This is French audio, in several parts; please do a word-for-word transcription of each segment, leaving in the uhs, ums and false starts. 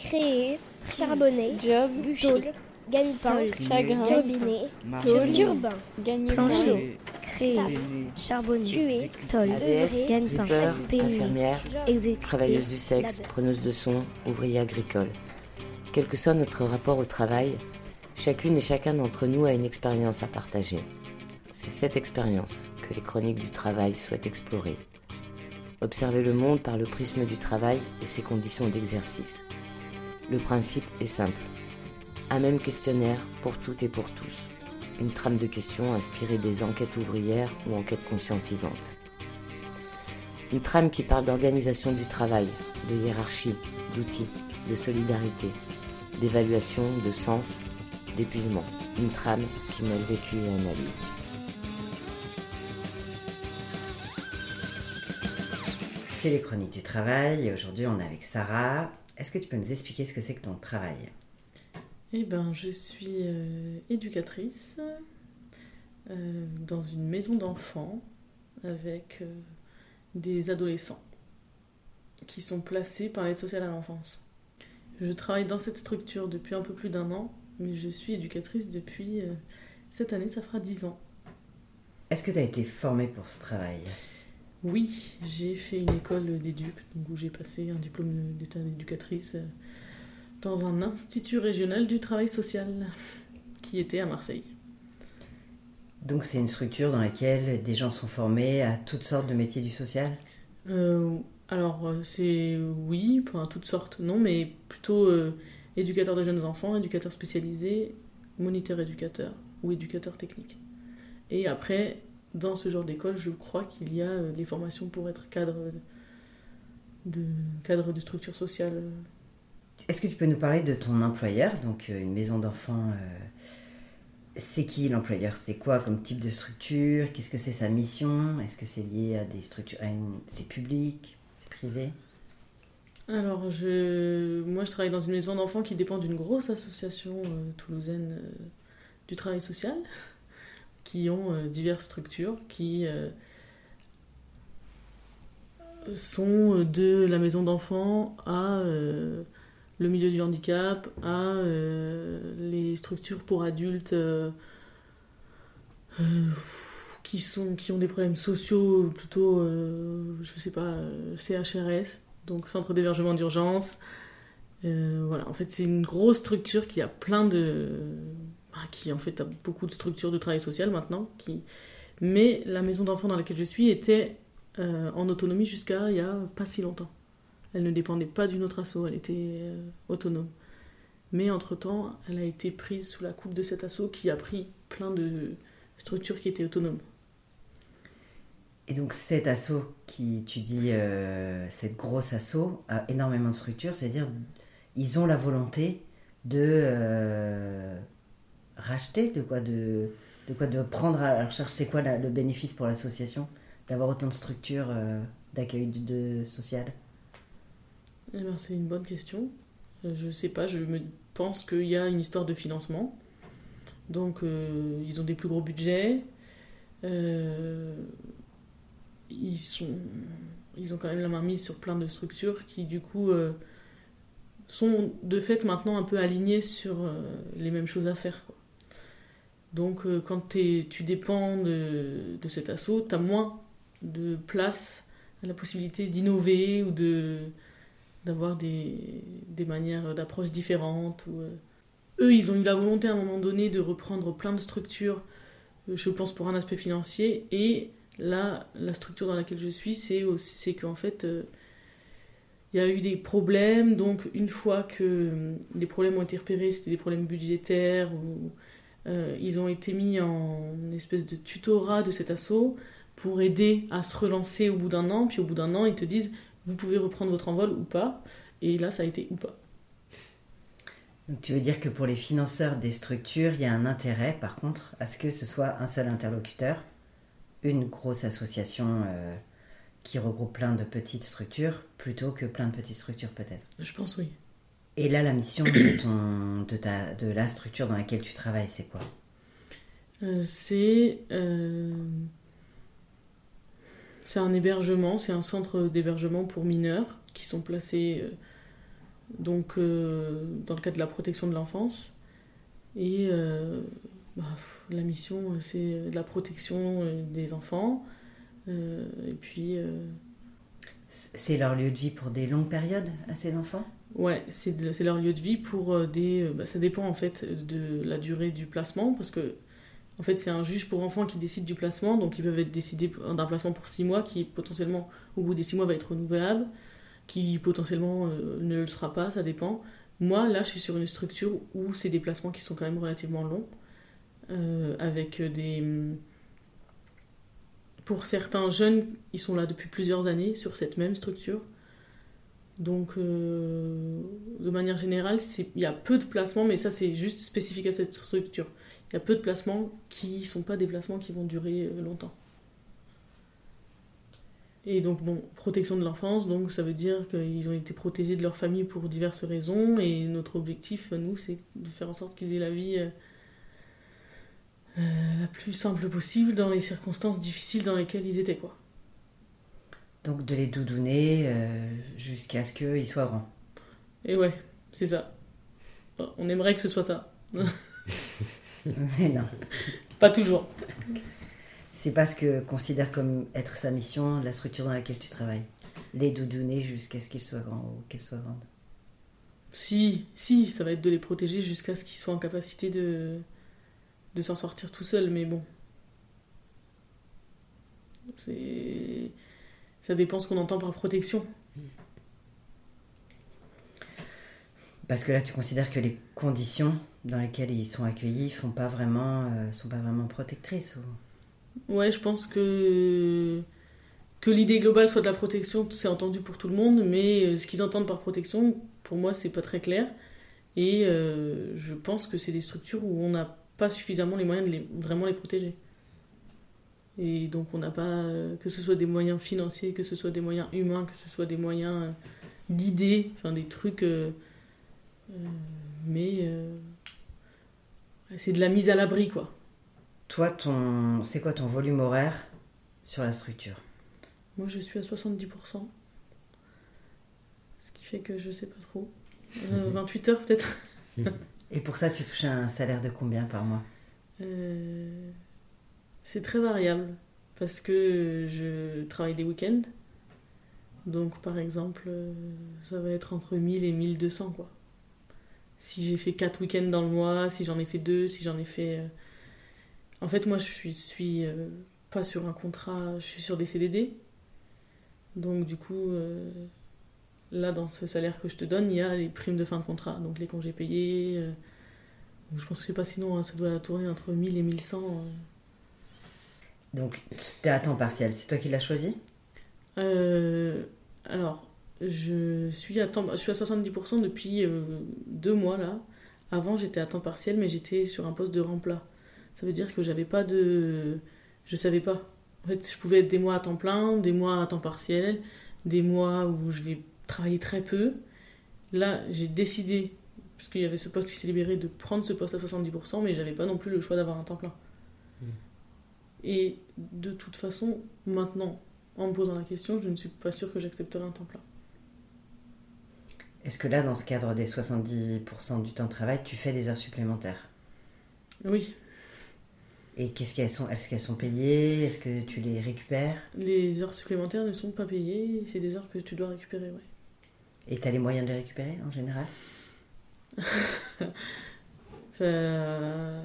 créer, charbonner, job, tôle, gagne-pain, chagrin, turbiner, tôle, turbin, gagner plancher, créer, charbonner, tuer, tôle, œuvrer, A V S, gagne-pain, fatiguer, infirmière, exécuter, travailleuse du sexe, labeur. preneuse de son, ouvrier agricole. Quel que soit notre rapport au travail, chacune et chacun d'entre nous a une expérience à partager. C'est cette expérience que les chroniques du travail souhaitent explorer. Observer le monde par le prisme du travail et ses conditions d'exercice. Le principe est simple. Un même questionnaire pour toutes et pour tous. Une trame de questions inspirée des enquêtes ouvrières ou enquêtes conscientisantes. Une trame qui parle d'organisation du travail, de hiérarchie, d'outils, de solidarité, d'évaluation, de sens, d'épuisement. Une trame qui mêle vécu et analyse. C'est les chroniques du travail et aujourd'hui on est avec Sarah. Est-ce que tu peux nous expliquer ce que c'est que ton travail ? Eh ben, je suis euh, éducatrice euh, dans une maison d'enfants avec euh, des adolescents qui sont placés par l'aide sociale à l'enfance. Je travaille dans cette structure depuis un peu plus d'un an, mais je suis éducatrice depuis euh, cette année, ça fera dix ans. Est-ce que tu as été formée pour ce travail ? Oui, j'ai fait une école d'éduc, donc où j'ai passé un diplôme d'état d'éducatrice euh, dans un institut régional du travail social qui était à Marseille. Donc c'est une structure dans laquelle des gens sont formés à toutes sortes de métiers du social ? euh, Alors c'est oui, enfin toutes sortes, non, mais plutôt euh, éducateur de jeunes enfants, éducateur spécialisé, moniteur éducateur ou éducateur technique. Et après, dans ce genre d'école, je crois qu'il y a euh, les formations pour être cadre de, cadre de structure sociale. Est-ce que tu peux nous parler de ton employeur, donc euh, une maison d'enfants euh, c'est qui l'employeur ? C'est quoi comme type de structure ? Qu'est-ce que c'est sa mission ? Est-ce que c'est lié à des structures, à une... c'est public ? C'est privé ? Alors, je, moi je travaille dans une maison d'enfants qui dépend d'une grosse association euh, toulousaine euh, du travail social, qui ont euh, diverses structures, qui euh, sont de la maison d'enfants à euh, le milieu du handicap, à euh, les structures pour adultes euh, euh, qui, sont, qui ont des problèmes sociaux, plutôt, euh, je sais pas, euh, C H R S, donc centre d'hébergement d'urgence. Euh, voilà, en fait, c'est une grosse structure qui a plein de... qui en fait a beaucoup de structures de travail social maintenant. Qui... Mais la maison d'enfants dans laquelle je suis était euh, en autonomie jusqu'à il n'y a pas si longtemps. Elle ne dépendait pas d'une autre asso, elle était euh, autonome. Mais entre-temps, elle a été prise sous la coupe de cet asso qui a pris plein de structures qui étaient autonomes. Et donc cet asso qui, tu dis, euh, cette grosse asso a énormément de structures, c'est-à-dire ils ont la volonté de euh, racheter, de quoi, de, de quoi, de prendre à leur charge. C'est quoi la, le bénéfice pour l'association d'avoir autant de structures euh, d'accueil de, de social ? Eh ben, c'est une bonne question. Je sais pas, je me pense qu'il y a une histoire de financement. Donc, euh, ils ont des plus gros budgets. Euh, ils, sont, ils ont quand même la main mise sur plein de structures qui, du coup, euh, sont de fait maintenant un peu alignées sur euh, les mêmes choses à faire, quoi. Donc, euh, quand t'es, tu dépends de, de cet asso, tu as moins de place à la possibilité d'innover ou de... d'avoir des, des manières d'approche différentes. Ou, euh... Eux, ils ont eu la volonté à un moment donné de reprendre plein de structures, je pense pour un aspect financier, et là, la structure dans laquelle je suis, c'est, c'est qu'en fait, il euh, y a eu des problèmes, donc une fois que euh, les problèmes ont été repérés, c'était des problèmes budgétaires, ou euh, ils ont été mis en espèce de tutorat de cet asso pour aider à se relancer au bout d'un an, puis au bout d'un an, ils te disent vous pouvez reprendre votre envol ou pas, et là ça a été ou pas. Donc tu veux dire que pour les financeurs des structures, il y a un intérêt par contre à ce que ce soit un seul interlocuteur, une grosse association euh, qui regroupe plein de petites structures, plutôt que plein de petites structures peut-être. Je pense oui. Et là la mission de, ton, de, ta, de la structure dans laquelle tu travailles, c'est quoi ? euh, C'est... Euh... C'est un hébergement, c'est un centre d'hébergement pour mineurs qui sont placés donc euh, dans le cadre de la protection de l'enfance. Et euh, bah, la mission, c'est de la protection des enfants. Euh, et puis... Euh... C'est leur lieu de vie pour des longues périodes à ces enfants ? Ouais, c'est, de, c'est leur lieu de vie pour des... Bah, ça dépend en fait de la durée du placement, parce que en fait, c'est un juge pour enfants qui décide du placement, donc ils peuvent être décidés d'un placement pour six mois qui potentiellement, au bout des six mois, va être renouvelable, qui potentiellement euh, ne le sera pas, ça dépend. Moi, là, je suis sur une structure où c'est des placements qui sont quand même relativement longs, euh, avec des... Pour certains jeunes, ils sont là depuis plusieurs années sur cette même structure. Donc, euh, de manière générale, c'est... il y a peu de placements, mais ça, c'est juste spécifique à cette structure. Il y a peu de placements qui ne sont pas des placements qui vont durer longtemps. Et donc, bon, protection de l'enfance, donc ça veut dire qu'ils ont été protégés de leur famille pour diverses raisons. Et notre objectif, nous, c'est de faire en sorte qu'ils aient la vie euh, euh, la plus simple possible dans les circonstances difficiles dans lesquelles ils étaient, quoi. Donc, de les doudouner euh, jusqu'à ce qu'ils soient grands. Et ouais, c'est ça. Bon, on aimerait que ce soit ça. Mais non. Pas toujours. C'est pas ce que considère comme être sa mission, la structure dans laquelle tu travailles. Les doudouner jusqu'à ce qu'ils soient grands ou qu'elles soient grandes. Si, si, ça va être de les protéger jusqu'à ce qu'ils soient en capacité de, de s'en sortir tout seuls, mais bon. C'est... Ça dépend ce qu'on entend par protection. Parce que là, tu considères que les conditions dans lesquelles ils sont accueillis font pas vraiment, euh, sont pas vraiment protectrices ou... Ouais, je pense que que l'idée globale soit de la protection, c'est entendu pour tout le monde, mais ce qu'ils entendent par protection, pour moi, c'est pas très clair. Et euh, je pense que c'est des structures où on n'a pas suffisamment les moyens de les, vraiment les protéger. Et donc on n'a pas, que ce soit des moyens financiers, que ce soit des moyens humains, que ce soit des moyens d'idées, enfin des trucs... Euh, euh, mais euh, c'est de la mise à l'abri, quoi. Toi, ton... c'est quoi ton volume horaire sur la structure ? Moi, je suis à soixante-dix pour cent. Ce qui fait que je sais pas trop. Euh, vingt-huit heures, peut-être. Et pour ça, tu touches un salaire de combien par mois ? euh, C'est très variable. Parce que je travaille les week-ends. Donc, par exemple, ça va être entre mille et mille deux cents, quoi. Si j'ai fait quatre week-ends dans le mois, si j'en ai fait deux, si j'en ai fait... Euh... En fait, moi, je suis, suis euh, pas sur un contrat, je suis sur des C D D. Donc, du coup, euh, là, dans ce salaire que je te donne, il y a les primes de fin de contrat, donc les congés payés. Euh, donc je pense que je sais pas, sinon, hein, ça doit tourner entre mille et mille cent. Euh. Donc, tu es à temps partiel, c'est toi qui l'as choisi ? euh, Alors, je suis à temps, je suis à soixante-dix pour cent depuis euh, deux mois, là. Avant, j'étais à temps partiel, mais j'étais sur un poste de remplat. Ça veut dire que j'avais pas de... Je savais pas. En fait, je pouvais être des mois à temps plein, des mois à temps partiel, des mois où je vais travailler très peu. Là, j'ai décidé, parce qu'il y avait ce poste qui s'est libéré, de prendre ce poste à soixante-dix pour cent, mais j'avais pas non plus le choix d'avoir un temps plein. Mmh. Et de toute façon, maintenant, en me posant la question, je ne suis pas sûre que j'accepterai un temps plein. Est-ce que là, dans ce cadre des soixante-dix pour cent du temps de travail, tu fais des heures supplémentaires ? Oui. Et qu'est-ce qu'elles sont ? Est-ce qu'elles sont payées ? Est-ce que tu les récupères ? Les heures supplémentaires ne sont pas payées, c'est des heures que tu dois récupérer, oui. Et tu as les moyens de les récupérer, en général ? Ça...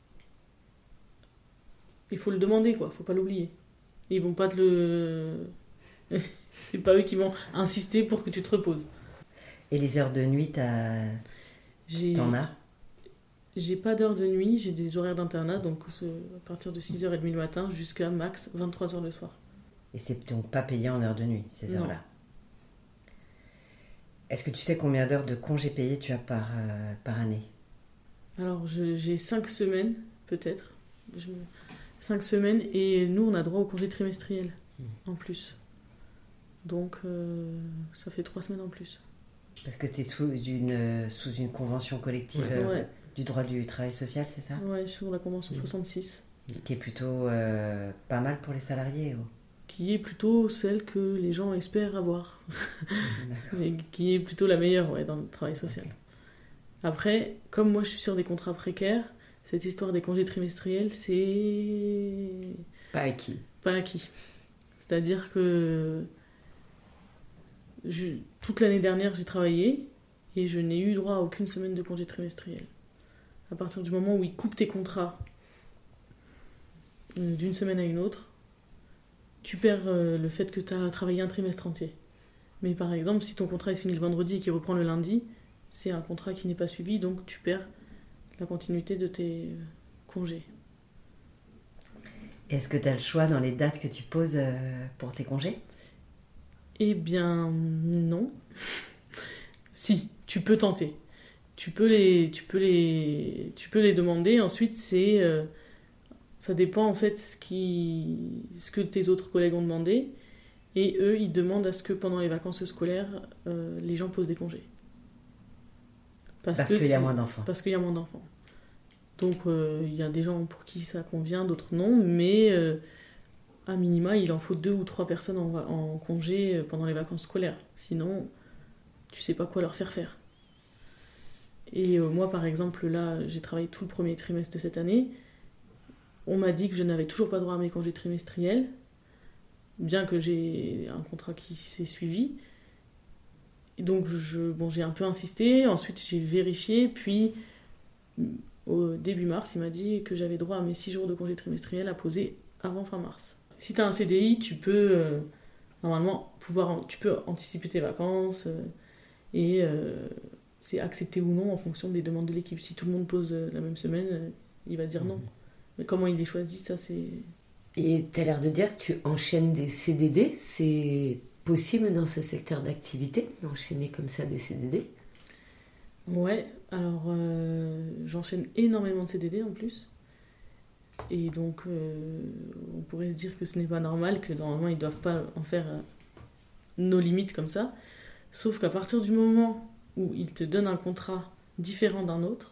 Il faut le demander, quoi, faut pas l'oublier. Ils vont pas te le... C'est pas eux qui vont insister pour que tu te reposes. Et les heures de nuit, t'as... J'ai... t'en as ? J'ai pas d'heures de nuit, j'ai des horaires d'internat, donc à partir de six heures trente le matin jusqu'à max vingt-trois heures le soir. Et c'est donc pas payé en heures de nuit, ces Non. heures-là ? Est-ce que tu sais combien d'heures de congés payés tu as par, euh, par année ? Alors, je, j'ai cinq semaines, peut-être. Je... cinq semaines, et nous, on a droit au congé trimestriel, mmh. en plus. Donc, euh, ça fait trois semaines en plus. Parce que tu es sous une, sous une convention collective ouais. euh, Ouais. du droit du travail social, c'est ça ? Ouais, sur la convention mmh. soixante-six. Qui est plutôt euh, pas mal pour les salariés ou... qui est plutôt celle que les gens espèrent avoir. D'accord. Mais qui est plutôt la meilleure ouais, dans le travail social. Après, comme moi je suis sur des contrats précaires, cette histoire des congés trimestriels, c'est Pas acquis. pas acquis. C'est-à-dire que je- toute l'année dernière, j'ai travaillé et je n'ai eu droit à aucune semaine de congé trimestriel. À partir du moment où ils coupent tes contrats euh, d'une semaine à une autre, tu perds euh, le fait que tu as travaillé un trimestre entier. Mais par exemple, si ton contrat est fini le vendredi et qu'il reprend le lundi, c'est un contrat qui n'est pas suivi, donc tu perds la continuité de tes euh, congés. Est-ce que tu as le choix dans les dates que tu poses euh, pour tes congés? Eh bien, non. Si, tu peux tenter. Tu peux les, tu peux les, tu peux les demander. Ensuite, c'est, euh, ça dépend en fait ce qui, ce que tes autres collègues ont demandé. Et eux, ils demandent à ce que pendant les vacances scolaires, euh, les gens posent des congés. Parce que qu'il y a si- moins d'enfants. Parce qu'il y a moins d'enfants. Donc, euh, il y a des gens pour qui ça convient, d'autres non. Mais euh, à minima, il en faut deux ou trois personnes en, va- en congé euh, pendant les vacances scolaires. Sinon, tu sais pas quoi leur faire faire. Et euh, moi, par exemple, là, j'ai travaillé tout le premier trimestre de cette année. On m'a dit que je n'avais toujours pas droit à mes congés trimestriels, bien que j'ai un contrat qui s'est suivi. Et donc, je, bon, j'ai un peu insisté. Ensuite, j'ai vérifié. Puis, au début mars, il m'a dit que j'avais droit à mes six jours de congés trimestriels à poser avant fin mars. Si tu as un C D I, tu peux euh, normalement pouvoir, tu peux anticiper tes vacances euh, et euh, c'est accepté ou non en fonction des demandes de l'équipe. Si tout le monde pose euh, la même semaine, euh, il va dire non. Mais comment il les choisit, ça c'est... Et tu as l'air de dire que tu enchaînes des C D D. C'est possible dans ce secteur d'activité d'enchaîner comme ça des C D D? Ouais, alors euh, j'enchaîne énormément de C D D en plus. Et donc euh, on pourrait se dire que ce n'est pas normal, que normalement ils ne doivent pas en faire euh, nos limites comme ça. Sauf qu'à partir du moment où ils te donnent un contrat différent d'un autre,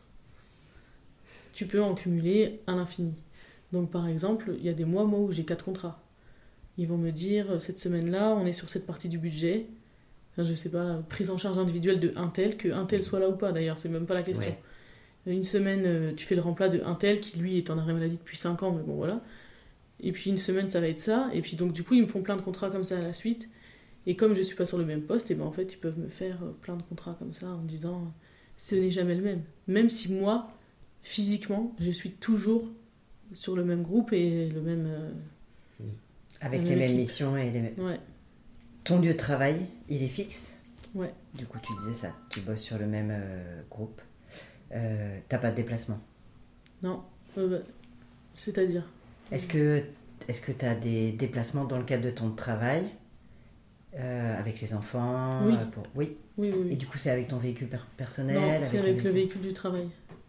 tu peux en cumuler à l'infini. Donc par exemple, il y a des mois, moi, où j'ai quatre contrats. Ils vont me dire, cette semaine-là, on est sur cette partie du budget. Enfin, je sais pas, prise en charge individuelle de un tel, que un tel soit là ou pas d'ailleurs, c'est même pas la question. Ouais. Une semaine, euh, tu fais le remplat de un tel qui lui est en arrêt maladie depuis cinq ans, mais bon voilà. Et puis une semaine, ça va être ça. Et puis donc du coup, ils me font plein de contrats comme ça à la suite. Et comme je suis pas sur le même poste, et ben en fait, ils peuvent me faire plein de contrats comme ça en me disant, ce n'est jamais le même. Même si moi, physiquement, je suis toujours sur le même groupe et le même... Euh, Avec la les même mêmes équipe. missions et les mêmes... Ouais. Ton lieu de travail, il est fixe? Ouais. Du coup, tu disais ça, tu bosses sur le même euh, groupe. Euh, t'as pas de déplacement? Non. Euh, bah, c'est-à-dire Est-ce que est-ce que t'as des déplacements dans le cadre de ton travail euh, avec les enfants? Oui. euh, pour... oui. Oui, oui, Et oui. du coup, c'est avec ton véhicule per- personnel? Non, c'est avec ton le véhicule du travail.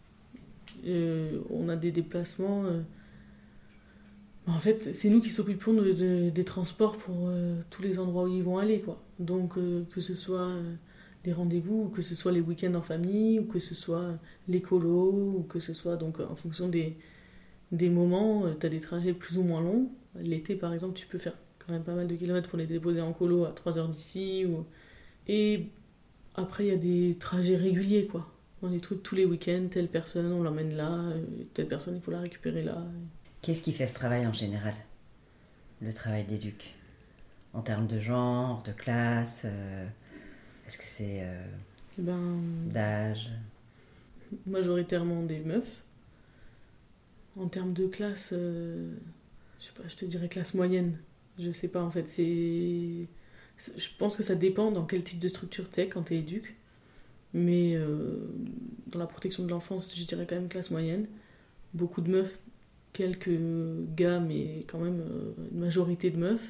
Euh, on a des déplacements... euh, En fait, c'est nous qui s'occupons de, de- des transports pour euh, tous les endroits où ils vont aller, quoi. Donc, euh, que ce soit euh, les rendez-vous, ou que ce soit les week-ends en famille, ou que ce soit les colos, ou que ce soit, donc, en fonction des, des moments, tu as des trajets plus ou moins longs. L'été, par exemple, tu peux faire quand même pas mal de kilomètres pour les déposer en colo à trois heures d'ici. Ou... Et après, il y a des trajets réguliers, quoi. Dans des trucs tous les week-ends, telle personne, on l'emmène là, euh, telle personne, il faut la récupérer là. Qu'est-ce qui fait ce travail en général? Le travail d'éduc? En termes de genre, de classe euh, est-ce que c'est euh, Eh ben, d'âge? majoritairement des meufs. En termes de classe, euh, je sais pas, je te dirais classe moyenne. Je sais pas en fait, c'est... c'est- Je pense que ça dépend dans quel type de structure t'es quand t'es éduc. Mais euh, dans la protection de l'enfance, je dirais quand même classe moyenne. Beaucoup de meufs, quelques gars, mais quand même euh, une majorité de meufs.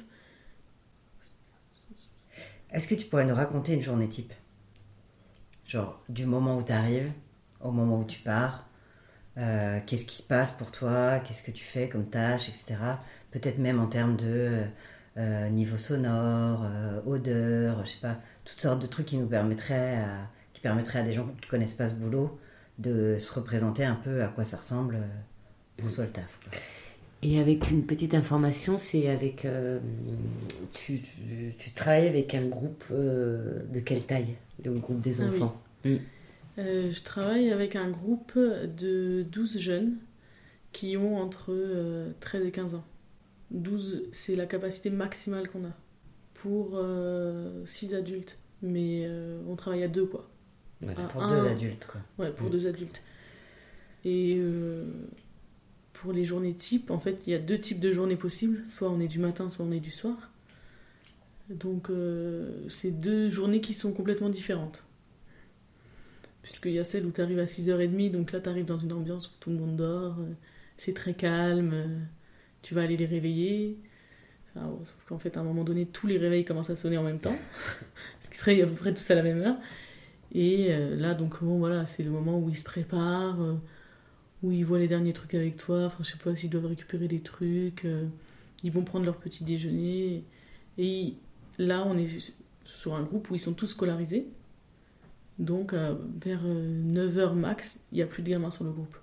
Est-ce que tu pourrais nous raconter une journée type? Genre, du moment où tu arrives au moment où tu pars, euh, qu'est-ce qui se passe pour toi? Qu'est-ce que tu fais comme tâche, et cetera. Peut-être même en termes de euh, niveau sonore, euh, odeur, je sais pas, toutes sortes de trucs qui nous permettraient à, qui permettraient à des gens qui connaissent pas ce boulot de se représenter un peu à quoi ça ressemble euh, pour toi le taf, quoi. Et avec une petite information, c'est avec... Euh, tu, tu, tu travailles avec un groupe euh, de quelle taille, le groupe des enfants? Ah oui. mmh. euh, Je travaille avec un groupe de douze jeunes qui ont entre euh, treize et quinze ans. douze, c'est la capacité maximale qu'on a pour euh, six adultes. Mais euh, on travaille à deux, quoi. Voilà, à pour un... deux adultes, quoi. Ouais, pour mmh. deux adultes. Et... Euh... Pour les journées types, en fait, il y a deux types de journées possibles. Soit on est du matin, soit on est du soir. Donc, euh, c'est deux journées qui sont complètement différentes. Puisqu'il y a celle où tu arrives à six heures trente, donc là, tu arrives dans une ambiance où tout le monde dort, euh, c'est très calme, euh, tu vas aller les réveiller. Enfin, bon, sauf qu'en fait, à un moment donné, tous les réveils commencent à sonner en même temps. Ce qui serait à peu près tous à la même heure. Et euh, là, donc, bon, voilà, c'est le moment où ils se préparent... Euh, où ils voient les derniers trucs avec toi, enfin je sais pas s'ils doivent récupérer des trucs, euh, ils vont prendre leur petit déjeuner, et ils, là on est sur un groupe où ils sont tous scolarisés, donc euh, vers euh, neuf heures max, il n'y a plus de gamins sur le groupe.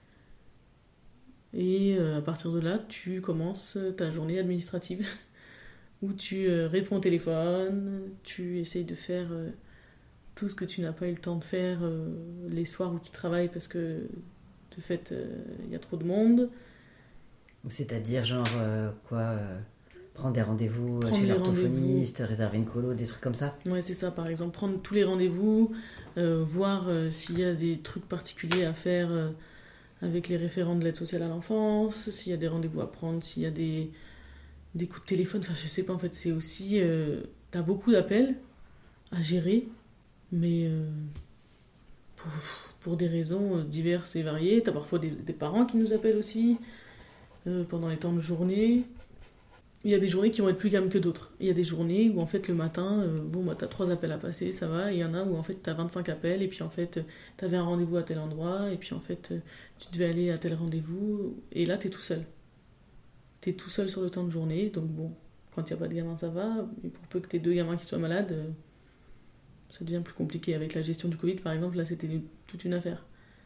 Et euh, à partir de là, tu commences ta journée administrative, où tu euh, réponds au téléphone, tu essayes de faire euh, tout ce que tu n'as pas eu le temps de faire euh, les soirs où tu travailles parce que de fait, il euh, y a trop de monde. C'est-à-dire, genre, euh, quoi euh, prendre des rendez-vous prendre chez les l'orthophoniste, rendez-vous. Réserver une colo, des trucs comme ça? Ouais, c'est ça, par exemple. Prendre tous les rendez-vous, euh, voir euh, s'il y a des trucs particuliers à faire euh, avec les référents de l'aide sociale à l'enfance, s'il y a des rendez-vous à prendre, s'il y a des, des coups de téléphone. Enfin, je sais pas, en fait, c'est aussi... Euh, t'as beaucoup d'appels à gérer, mais... Euh, pour... pour des raisons diverses et variées. T'as parfois des, des parents qui nous appellent aussi euh, pendant les temps de journée. Il y a des journées qui vont être plus calmes que d'autres. Il y a des journées où en fait le matin, euh, bon bah t'as trois appels à passer, ça va. Et il y en a où en fait t'as vingt-cinq appels et puis en fait t'avais un rendez-vous à tel endroit et puis en fait tu devais aller à tel rendez-vous et là t'es tout seul. T'es tout seul sur le temps de journée, donc bon, quand il n'y a pas de gamin ça va, mais pour peu que t'aies deux gamins qui soient malades, euh, ça devient plus compliqué. Avec la gestion du Covid, par exemple, là, c'était toute une affaire.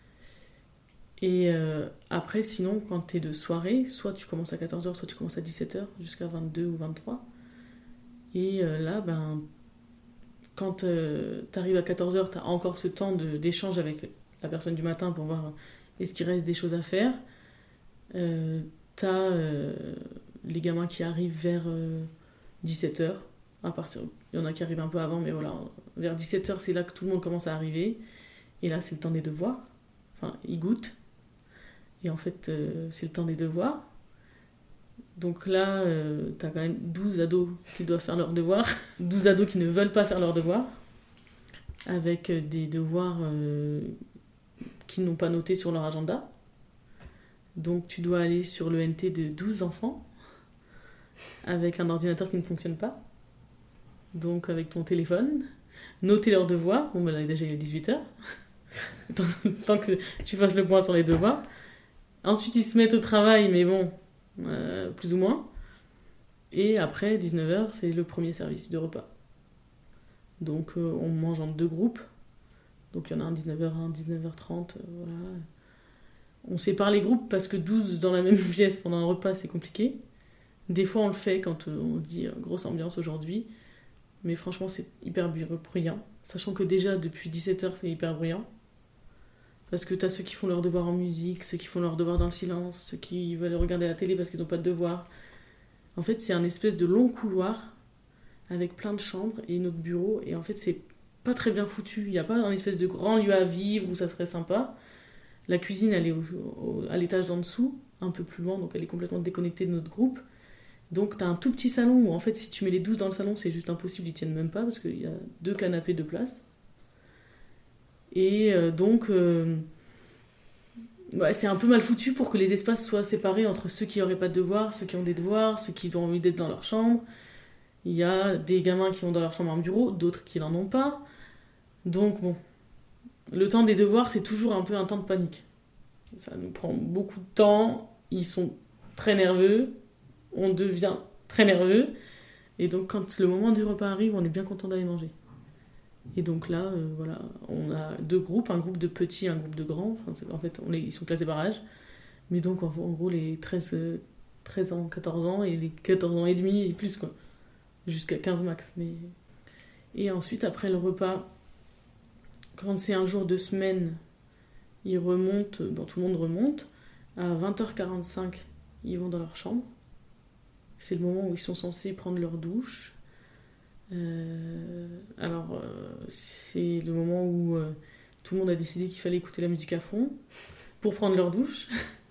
Et euh, après, sinon, quand t'es de soirée, soit tu commences à quatorze heures, soit tu commences à dix-sept heures, jusqu'à vingt-deux ou vingt-trois. Et euh, là, ben, quand euh, t'arrives à quatorze heures, t'as encore ce temps de, d'échange avec la personne du matin pour voir est-ce qu'il reste des choses à faire. Euh, t'as euh, les gamins qui arrivent vers euh, dix-sept heures. À partir, il y en a qui arrivent un peu avant, mais voilà, vers dix-sept heures, c'est là que tout le monde commence à arriver. Et là, c'est le temps des devoirs. Enfin, ils goûtent. Et en fait, euh, c'est le temps des devoirs. Donc là, euh, t'as quand même douze ados qui doivent faire leurs devoirs. douze ados qui ne veulent pas faire leurs devoirs. Avec des devoirs euh, qu'ils n'ont pas notés sur leur agenda. Donc tu dois aller sur le N T de douze enfants. Avec un ordinateur qui ne fonctionne pas. Donc avec ton téléphone, noter leurs devoirs. Bon ben là déjà il est dix-huit heures. tant, tant que tu fasses le point sur les devoirs. Ensuite ils se mettent au travail, mais bon, euh, plus ou moins. Et après dix-neuf heures, c'est le premier service de repas. Donc euh, on mange en deux groupes. Donc il y en a un dix-neuf heures, un dix-neuf heures trente. Euh, voilà. On sépare les groupes parce que douze dans la même pièce pendant un repas c'est compliqué. Des fois on le fait quand euh, on dit euh, grosse ambiance aujourd'hui. Mais franchement, c'est hyper bruyant. Sachant que déjà, depuis dix-sept heures, c'est hyper bruyant. Parce que t'as ceux qui font leurs devoirs en musique, ceux qui font leurs devoirs dans le silence, ceux qui veulent regarder la télé parce qu'ils n'ont pas de devoirs. En fait, c'est un espèce de long couloir avec plein de chambres et notre bureau. Et en fait, c'est pas très bien foutu. Il n'y a pas un espèce de grand lieu à vivre où ça serait sympa. La cuisine, elle est au, au, à l'étage d'en dessous, un peu plus loin, donc elle est complètement déconnectée de notre groupe. Donc t'as un tout petit salon où en fait si tu mets les douze dans le salon c'est juste impossible, ils tiennent même pas parce qu'il y a deux canapés de place. Et euh, donc euh, ouais, c'est un peu mal foutu pour que les espaces soient séparés entre ceux qui n'auraient pas de devoirs, ceux qui ont des devoirs, ceux qui ont envie d'être dans leur chambre. Il y a des gamins qui ont dans leur chambre un bureau, d'autres qui n'en ont pas. Donc bon, le temps des devoirs c'est toujours un peu un temps de panique. Ça nous prend beaucoup de temps, ils sont très nerveux. On devient très nerveux. Et donc, quand le moment du repas arrive, on est bien content d'aller manger. Et donc là, euh, voilà, on a deux groupes, un groupe de petits, un groupe de grands. Enfin, en fait, on est, ils sont classés par âge. Mais donc, en, en gros, les treize treize ans, quatorze ans, et les quatorze ans et demi et plus, quoi. Jusqu'à quinze max. Mais... Et ensuite, après le repas, quand c'est un jour de semaine, ils remontent, bon, tout le monde remonte. À vingt heures quarante-cinq, ils vont dans leur chambre. C'est le moment où ils sont censés prendre leur douche. Euh, alors, euh, c'est le moment où euh, tout le monde a décidé qu'il fallait écouter la musique à fond pour prendre leur douche.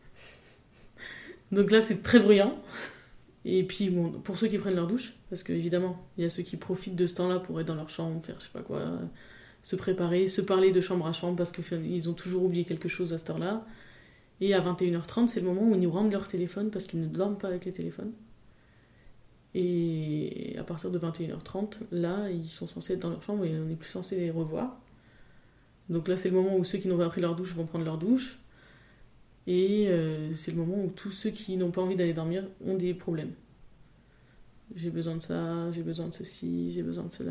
Donc là, c'est très bruyant. Et puis, bon, pour ceux qui prennent leur douche, parce qu'évidemment, il y a ceux qui profitent de ce temps-là pour être dans leur chambre, faire je sais pas quoi, euh, se préparer, se parler de chambre à chambre, parce qu'ils ont toujours oublié quelque chose à cette heure-là. Et à vingt et une heures trente, c'est le moment où ils nous rendent leur téléphone, parce qu'ils ne dorment pas avec les téléphones. Et à partir de vingt et une heures trente, là, ils sont censés être dans leur chambre et on n'est plus censé les revoir. Donc là, c'est le moment où ceux qui n'ont pas pris leur douche vont prendre leur douche. Et euh, c'est le moment où tous ceux qui n'ont pas envie d'aller dormir ont des problèmes. J'ai besoin de ça, j'ai besoin de ceci, j'ai besoin de cela.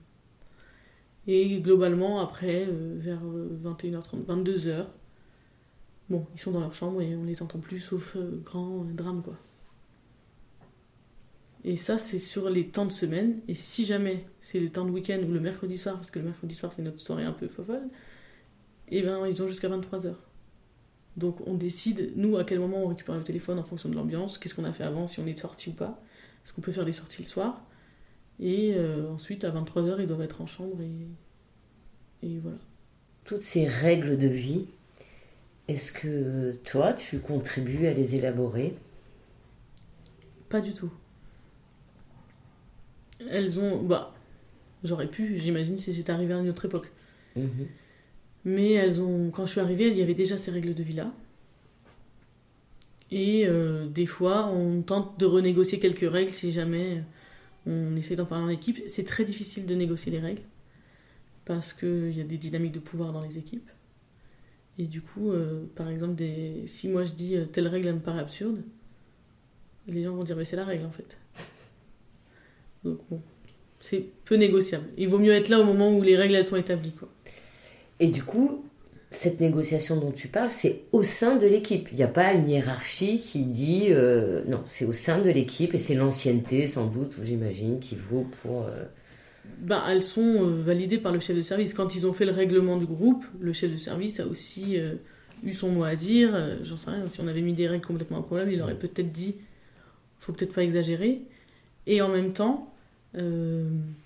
Et globalement, après, euh, vers vingt et une heures trente, vingt-deux heures, bon, ils sont dans leur chambre et on les entend plus, sauf euh, grand euh, drame, quoi. Et ça, c'est sur les temps de semaine. Et si jamais c'est le temps de week-end ou le mercredi soir, parce que le mercredi soir, c'est notre soirée un peu fofolle, et ben ils ont jusqu'à vingt-trois heures. Donc on décide, nous, à quel moment on récupère le téléphone en fonction de l'ambiance, qu'est-ce qu'on a fait avant, si on est sorti ou pas, est-ce qu'on peut faire des sorties le soir. Et euh, ensuite, à vingt-trois heures, ils doivent être en chambre et, et voilà. Toutes ces règles de vie, est-ce que toi, tu contribues à les élaborer ? Pas du tout. Elles ont... Bah, j'aurais pu, j'imagine, si j'étais arrivée à une autre époque. Mmh. Mais elles ont... Quand je suis arrivée, il y avait déjà ces règles de vie-là. Et euh, des fois, on tente de renégocier quelques règles si jamais on essaie d'en parler en équipe. C'est très difficile de négocier les règles parce qu'il y a des dynamiques de pouvoir dans les équipes. Et du coup, euh, par exemple, des... si moi je dis euh, telle règle elle me paraît absurde, les gens vont dire mais c'est la règle en fait. Donc bon, c'est peu négociable. Il vaut mieux être là au moment où les règles elles sont établies, quoi. Et du coup, cette négociation dont tu parles, c'est au sein de l'équipe. Il n'y a pas une hiérarchie qui dit... Euh, non, c'est au sein de l'équipe et c'est l'ancienneté, sans doute, j'imagine, qui vaut pour... Euh... Ben, elles sont euh, validées par le chef de service. Quand ils ont fait le règlement du groupe, le chef de service a aussi euh, eu son mot à dire. Euh, j'en sais rien, si on avait mis des règles complètement improbables, il aurait peut-être dit « faut peut-être pas exagérer ». Et en même temps, euh,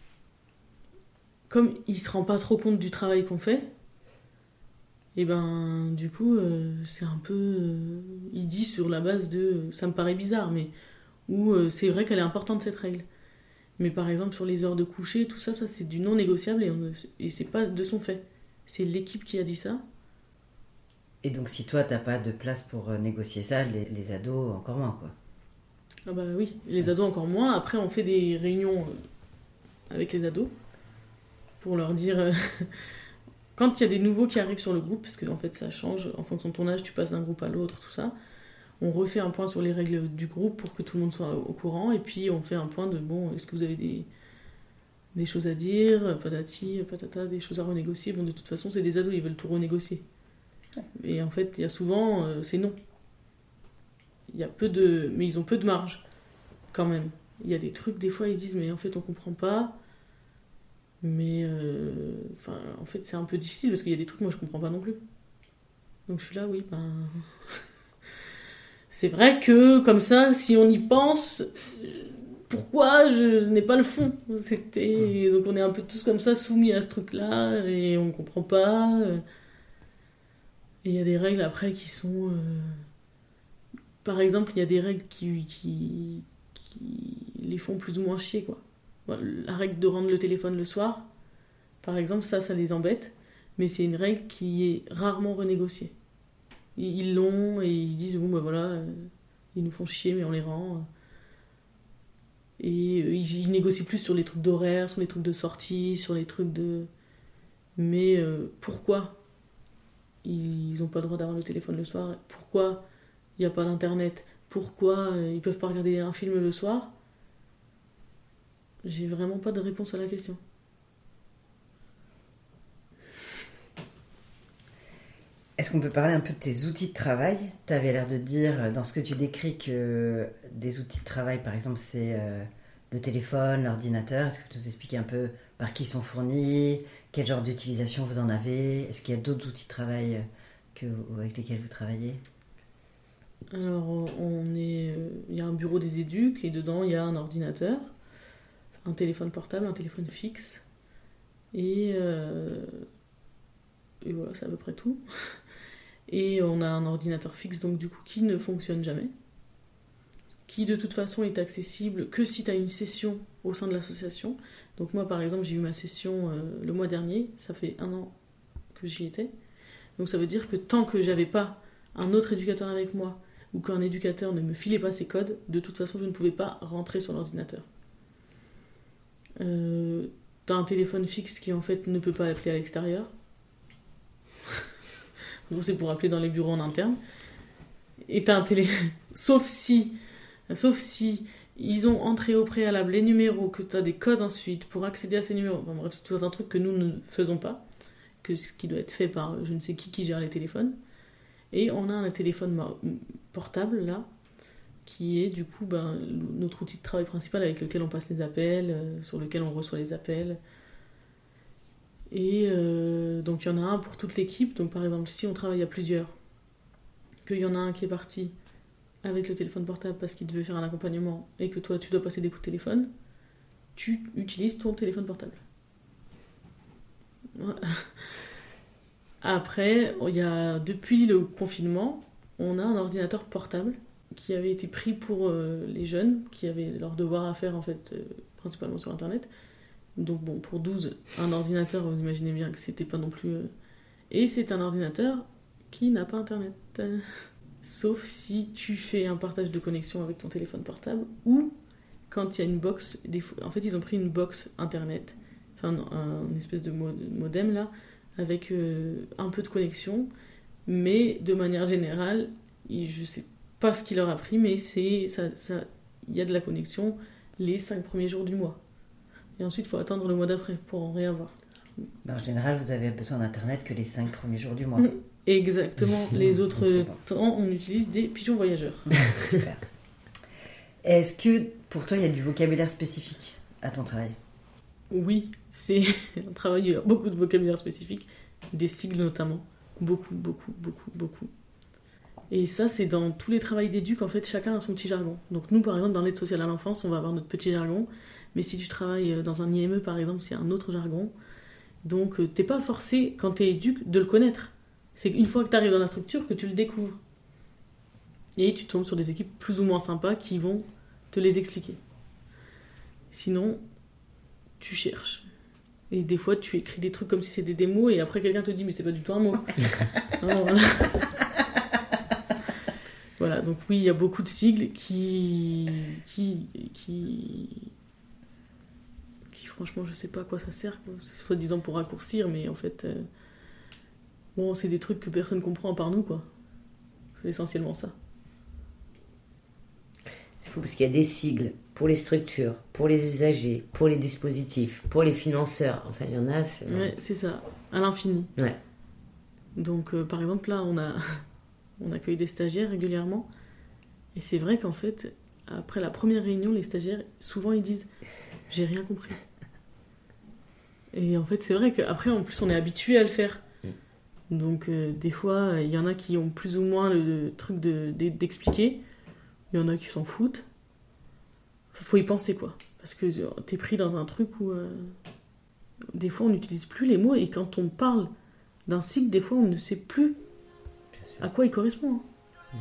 comme il se rend pas trop compte du travail qu'on fait, et ben du coup euh, c'est un peu euh, il dit sur la base de ça me paraît bizarre, mais où euh, c'est vrai qu'elle est importante cette règle, mais par exemple sur les heures de coucher, tout ça ça c'est du non négociable et, on, et c'est pas de son fait, c'est l'équipe qui a dit ça. Et donc si toi t'as pas de place pour négocier ça, les, les ados encore moins, quoi. Ah bah oui, les ados encore moins. Après on fait des réunions avec les ados pour leur dire euh, quand il y a des nouveaux qui arrivent sur le groupe, parce que en fait ça change en fonction de ton âge, tu passes d'un groupe à l'autre, tout ça, on refait un point sur les règles du groupe pour que tout le monde soit au courant, et puis on fait un point de bon, est-ce que vous avez des, des choses à dire, patati, patata, des choses à renégocier. Bon, de toute façon c'est des ados, ils veulent tout renégocier, et en fait il y a souvent euh, c'est non, il y a peu de, mais ils ont peu de marge quand même. Il y a des trucs, des fois ils disent mais en fait on comprend pas. Mais euh, enfin, en fait, c'est un peu difficile parce qu'il y a des trucs, moi, je comprends pas non plus. Donc je suis là, oui, ben... c'est vrai que, comme ça, si on y pense, pourquoi je n'ai pas le fond ? C'était... Donc on est un peu tous comme ça, soumis à ce truc-là, et on comprend pas. Et il y a des règles, après, qui sont... Euh... Par exemple, il y a des règles qui, qui, qui les font plus ou moins chier, quoi. Bon, la règle de rendre le téléphone le soir, par exemple, ça, ça les embête, mais c'est une règle qui est rarement renégociée. Ils l'ont et ils disent, bon, ben voilà, ils nous font chier, mais on les rend. Et ils négocient plus sur les trucs d'horaire, sur les trucs de sortie, sur les trucs de... Mais euh, pourquoi ils n'ont pas le droit d'avoir le téléphone le soir ? Pourquoi il n'y a pas d'internet ? Pourquoi ils ne peuvent pas regarder un film le soir ? J'ai vraiment pas de réponse à la question. Est-ce qu'on peut parler un peu de tes outils de travail ? Tu avais l'air de dire dans ce que tu décris que des outils de travail, par exemple, c'est euh, le téléphone, l'ordinateur. Est-ce que tu peux nous expliquer un peu par qui ils sont fournis ? Quel genre d'utilisation vous en avez ? Est-ce qu'il y a d'autres outils de travail que, avec lesquels vous travaillez ? Alors, on est, il y a un bureau des éducs et dedans, il y a un ordinateur, un téléphone portable, un téléphone fixe. Et, euh, et voilà, c'est à peu près tout. Et on a un ordinateur fixe, donc du coup, qui ne fonctionne jamais. Qui, de toute façon, est accessible que si tu as une session au sein de l'association. Donc moi, par exemple, j'ai eu ma session euh, le mois dernier. Ça fait un an que j'y étais. Donc ça veut dire que tant que j'avais pas un autre éducateur avec moi, ou qu'un éducateur ne me filait pas ses codes, de toute façon, je ne pouvais pas rentrer sur l'ordinateur. Euh, t'as un téléphone fixe qui, en fait, ne peut pas appeler à l'extérieur. En gros, c'est pour appeler dans les bureaux en interne. Et t'as un télé... sauf si... Sauf si ils ont entré au préalable les numéros, que t'as des codes ensuite pour accéder à ces numéros. Enfin, bref, c'est tout un truc que nous ne faisons pas, que ce qui doit être fait par je ne sais qui qui gère les téléphones. Et on a un téléphone portable, là, qui est du coup ben, notre outil de travail principal avec lequel on passe les appels, euh, sur lequel on reçoit les appels. Et euh, donc il y en a un pour toute l'équipe. Donc par exemple, si on travaille à plusieurs, qu'il y en a un qui est parti avec le téléphone portable parce qu'il devait faire un accompagnement et que toi tu dois passer des coups de téléphone, tu utilises ton téléphone portable. Voilà. Après, il y a, depuis le confinement, on a un ordinateur portable qui avait été pris pour euh, les jeunes, qui avaient leurs devoirs à faire en fait, euh, principalement sur internet. Donc bon, pour douze, un ordinateur, vous imaginez bien que c'était pas non plus... Euh... Et c'est un ordinateur qui n'a pas internet. Sauf si tu fais un partage de connexion avec ton téléphone portable, ou quand il y a une box... Des fois... En fait, ils ont pris une box internet, enfin un, une espèce de modem là, avec euh, un peu de connexion, mais de manière générale, je sais pas ce qu'il leur a pris, mais c'est ça, ça, y a de la connexion les cinq premiers jours du mois. Et ensuite, il faut attendre le mois d'après pour en réavoir. Ben, en général, vous avez besoin d'Internet que les cinq premiers jours du mois. Mmh, exactement. Les autres temps, on utilise des pigeons voyageurs. Super. Est-ce que pour toi, il y a du vocabulaire spécifique à ton travail ? Oui, c'est un travail, il y a beaucoup de vocabulaire spécifique, des sigles notamment. Beaucoup, beaucoup, beaucoup, beaucoup. Et ça, c'est dans tous les travails d'éduc, en fait, chacun a son petit jargon. Donc nous, par exemple, dans l'aide sociale à l'enfance, on va avoir notre petit jargon. Mais si tu travailles dans un I M E, par exemple, c'est un autre jargon. Donc t'es pas forcé, quand t'es éduc, de le connaître. C'est une fois que t'arrives dans la structure que tu le découvres. Et tu tombes sur des équipes plus ou moins sympas qui vont te les expliquer. Sinon... tu cherches. Et des fois, tu écris des trucs comme si c'était des mots, et après, quelqu'un te dit, mais c'est pas du tout un mot. Alors, voilà. Voilà, donc oui, il y a beaucoup de sigles qui... qui... qui... qui, franchement, je sais pas à quoi ça sert, quoi. C'est soi-disant pour raccourcir, mais en fait... Euh... Bon, c'est des trucs que personne comprend à part nous, quoi. C'est essentiellement ça. C'est fou parce qu'il y a des sigles pour les structures, pour les usagers, pour les dispositifs, pour les financeurs. Enfin, il y en a... C'est... Ouais, c'est ça. À l'infini. Ouais. Donc, euh, par exemple, là, on a... on accueille des stagiaires régulièrement. Et c'est vrai qu'en fait, après la première réunion, les stagiaires, souvent, ils disent « j'ai rien compris ». Et en fait, c'est vrai qu'après, en plus, on est habitué à le faire. Donc, euh, des fois, il y en a qui ont plus ou moins le truc de, de, d'expliquer. Il y en a qui s'en foutent. Enfin, faut y penser, quoi. Parce que t'es pris dans un truc où... Euh, des fois, on n'utilise plus les mots. Et quand on parle d'un cycle, des fois, on ne sait plus à quoi il correspond. Hein. Mmh.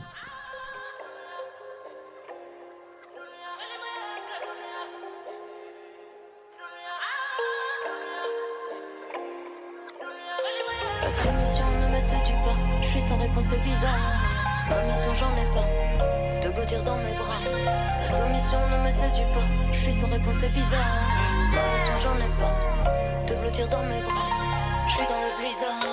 La soumission ne me séduit pas, je suis sans réponse, c'est bizarre. Ma mission, j'en ai pas, de blottir dans mes bras. La soumission ne me séduit pas, je suis sans réponse, c'est bizarre. Ma mission, j'en ai pas, de blottir dans mes bras. Je suis dans le blizzard.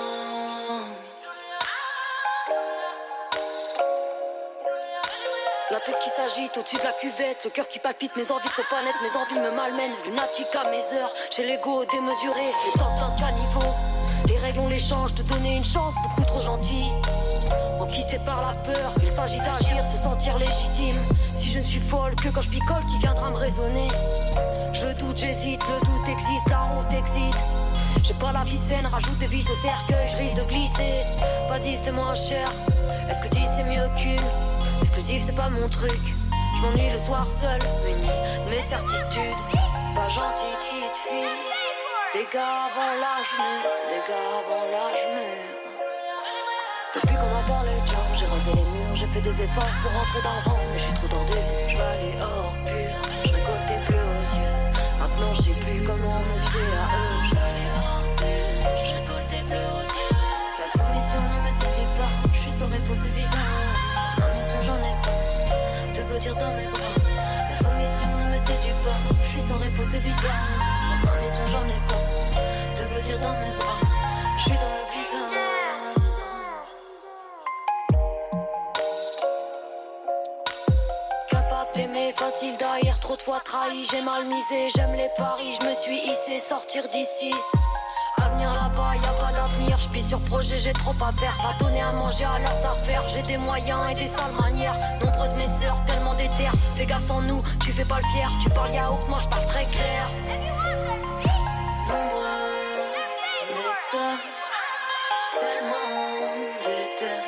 La tête qui s'agite au-dessus de la cuvette, le cœur qui palpite, mes envies de se pas nettes, mes envies me malmènent. Lunatique à mes heures, j'ai l'ego démesuré, les temps d'un caniveau. Les règles, on les change. Te donner une chance, beaucoup trop gentil. Enquisté par la peur, il s'agit d'agir, se sentir légitime. Si je ne suis folle que quand je picole, qui viendra me raisonner? Je doute, j'hésite, le doute existe, la route excite. J'ai pas la vie saine, rajoute des vis au cercueil, je risque de glisser. Pas dix c'est moins cher, est-ce que dix c'est mieux qu'une? Exclusif c'est pas mon truc, je m'ennuie le soir seul, muni de mes certitudes. Pas gentille petite fille, des gars avant l'âge mûr, des gars avant l'âge mûr. Depuis qu'on m'a parlé de gens, j'ai rasé les murs, j'ai fait des efforts pour rentrer dans le rang, mais je suis trop tendu, je vais aller hors pur, je récolte tes bleus aux yeux. Maintenant je sais plus comment me fier à eux, je vais aller hors pur, je récolte tes bleus aux yeux. La soumission ne me séduit pas, je suis sans réponse c'est bizarre. Ma mission j'en ai pas, te blottir dans mes bras. La soumission ne me séduit pas, je suis sans réponse c'est bizarre. Ma mission j'en ai pas, te blottir dans mes bras. Je suis dans le blizzard. D'aimer, facile d'haïr, trop de fois trahi, j'ai mal misé, j'aime les paris, je me suis hissé, sortir d'ici. Avenir là-bas, y a pas d'avenir, je pisse sur projet, j'ai trop à faire, pas donner à manger à leurs affaires, j'ai des moyens et des sales manières, nombreuses mes sœurs, tellement déter, fais gaffe sans nous, tu fais pas le fier, tu parles yaourt, moi je parle très clair. Nombreuses mes sœurs, tellement déter.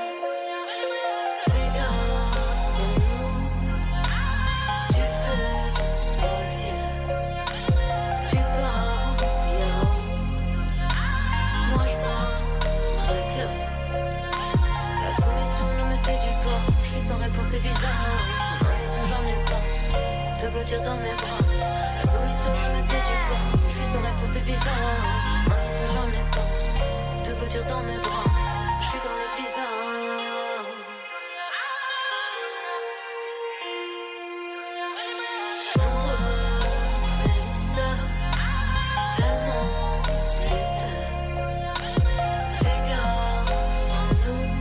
C'est bizarre, ma mission j'en ai pas, te blottir dans mes bras. La soumission ne me séduit pas, je suis sans réponse c'est bizarre. Ma mission j'en ai pas, te blottir dans mes bras. Je suis dans le blizzard. Nombreuses mes sœurs, tellement déter. Fais gaffe sans nous.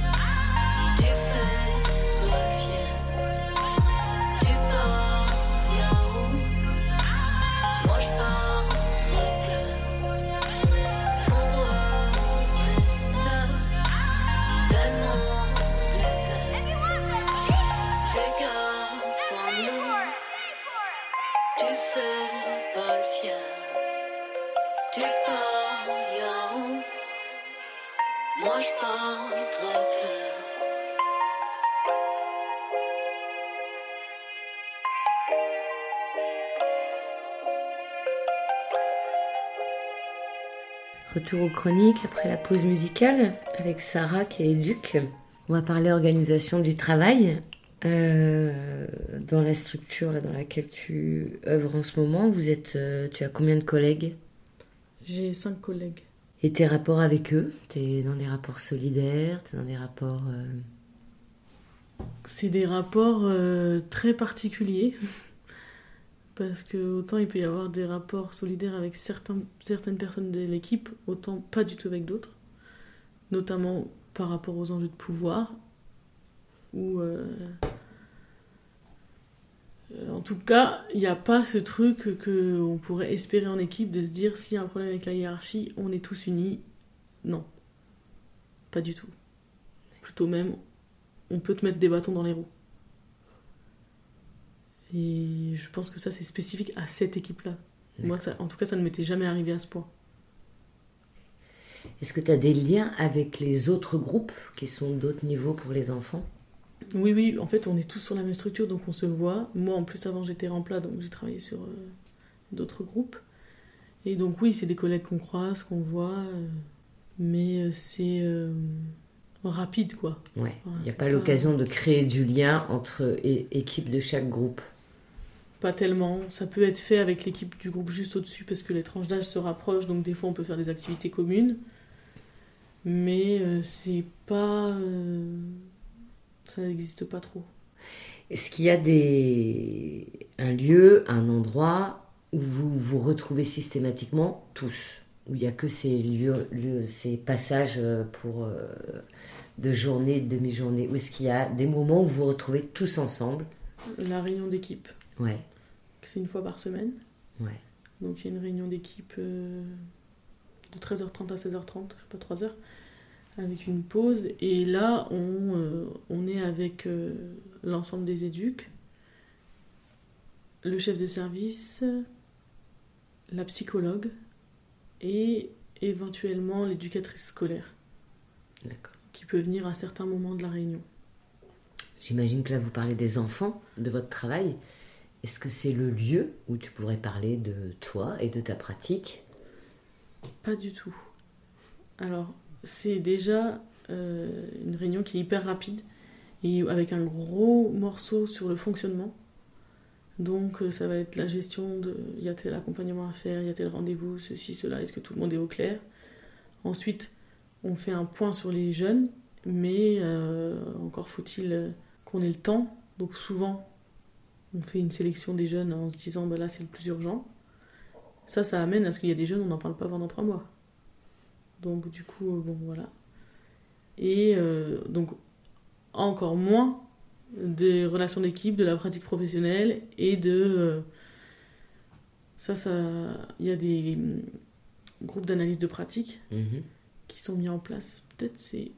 Moi je parle très clair. Retour aux chroniques après la pause musicale avec Sarah qui est éduque. On va parler organisation du travail. Euh, dans la structure là, dans laquelle tu œuvres en ce moment, vous êtes, euh, tu as combien de collègues? J'ai cinq collègues. Et tes rapports avec eux? T'es dans des rapports solidaires? T'es dans des rapports... Euh... C'est des rapports euh, très particuliers. Parce que autant il peut y avoir des rapports solidaires avec certains, certaines personnes de l'équipe, autant pas du tout avec d'autres. Notamment par rapport aux enjeux de pouvoir. Ou... Euh... En tout cas, il n'y a pas ce truc qu'on pourrait espérer en équipe de se dire s'il y a un problème avec la hiérarchie, on est tous unis. Non, pas du tout. Plutôt même, on peut te mettre des bâtons dans les roues. Et je pense que ça, c'est spécifique à cette équipe-là. D'accord. Moi, ça, en tout cas, ça ne m'était jamais arrivé à ce point. Est-ce que tu as des liens avec les autres groupes qui sont d'autres niveaux pour les enfants ? Oui, oui, en fait, on est tous sur la même structure, donc on se voit. Moi, en plus, avant, j'étais rempla, donc j'ai travaillé sur euh, d'autres groupes. Et donc, oui, c'est des collègues qu'on croise, qu'on voit, euh, mais euh, c'est euh, rapide, quoi. Ouais, il voilà, n'y a pas, pas l'occasion de créer du lien entre é- équipes de chaque groupe. Pas tellement. Ça peut être fait avec l'équipe du groupe juste au-dessus, parce que les tranches d'âge se rapprochent, donc des fois, on peut faire des activités communes. Mais euh, c'est pas... Euh... Ça n'existe pas trop. Est-ce qu'il y a des... un lieu, un endroit où vous vous retrouvez systématiquement tous, où il n'y a que ces lieux, lieux ces passages pour euh, de journée, de demi-journée, où est-ce qu'il y a des moments où vous vous retrouvez tous ensemble? La réunion d'équipe. Ouais. C'est une fois par semaine. Ouais. Donc il y a une réunion d'équipe euh, de treize heures trente à seize heures trente, je sais pas, trois heures, avec une pause. Et là, on, euh, on est avec euh, l'ensemble des éducs, le chef de service, la psychologue et éventuellement l'éducatrice scolaire. D'accord. Qui peut venir à certains moments de la réunion. J'imagine que là, vous parlez des enfants, de votre travail. Est-ce que c'est le lieu où tu pourrais parler de toi et de ta pratique ? Pas du tout. Alors, c'est déjà euh, une réunion qui est hyper rapide et avec un gros morceau sur le fonctionnement. Donc, euh, ça va être la gestion de... Il y a tel accompagnement à faire, il y a tel rendez-vous, ceci, cela, est-ce que tout le monde est au clair ? Ensuite, on fait un point sur les jeunes, mais euh, encore faut-il qu'on ait le temps. Donc souvent, on fait une sélection des jeunes en se disant bah là c'est le plus urgent. Ça, ça amène à ce qu'il y a des jeunes, on n'en parle pas pendant trois mois. Donc du coup, bon voilà. Et euh, donc encore moins des relations d'équipe, de la pratique professionnelle et de... Euh, ça, ça... Il y a des groupes d'analyse de pratique. Mmh. Qui sont mis en place. Peut-être c'est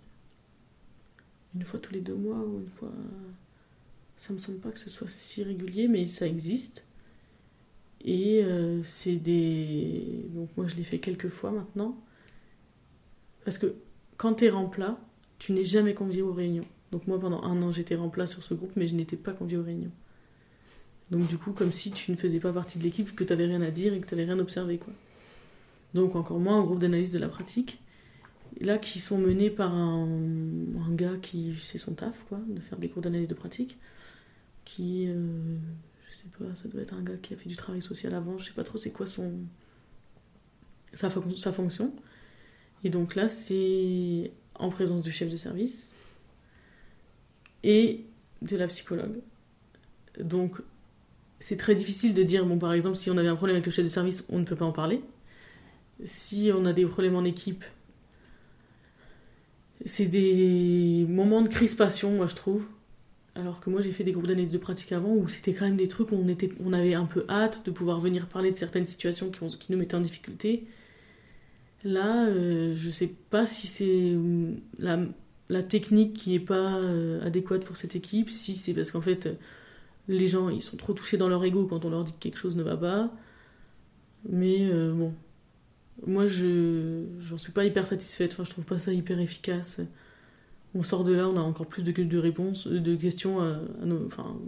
une fois tous les deux mois ou une fois... Ça me semble pas que ce soit si régulier, mais ça existe. Et euh, c'est des... Donc moi je l'ai fait quelques fois maintenant. Parce que quand t'es remplat, tu n'es jamais convié aux réunions. Donc moi pendant un an j'étais remplat sur ce groupe, mais je n'étais pas convié aux réunions. Donc du coup comme si tu ne faisais pas partie de l'équipe, que t'avais rien à dire et que t'avais rien observé, quoi. Donc encore moins un groupe d'analyse de la pratique, là qui sont menés par un, un gars qui c'est son taf, quoi, de faire des cours d'analyse de pratique, qui, euh, je sais pas, ça doit être un gars qui a fait du travail social avant, je sais pas trop c'est quoi son sa, sa fonction. Et donc là c'est en présence du chef de service et de la psychologue. Donc c'est très difficile de dire, bon par exemple si on avait un problème avec le chef de service, on ne peut pas en parler. Si on a des problèmes en équipe, c'est des moments de crispation, moi je trouve. Alors que moi j'ai fait des groupes d'analyse de pratique avant où c'était quand même des trucs où on, était, on avait un peu hâte de pouvoir venir parler de certaines situations qui, ont, qui nous mettaient en difficulté. Là, euh, je sais pas si c'est la, la technique qui est pas euh, adéquate pour cette équipe, si c'est parce qu'en fait les gens ils sont trop touchés dans leur ego quand on leur dit que quelque chose ne va pas. Mais euh, bon... Moi, je j'en suis pas hyper satisfaite. Enfin, je trouve pas ça hyper efficace. On sort de là, on a encore plus de, de réponses, de questions à, à nos... Enfin...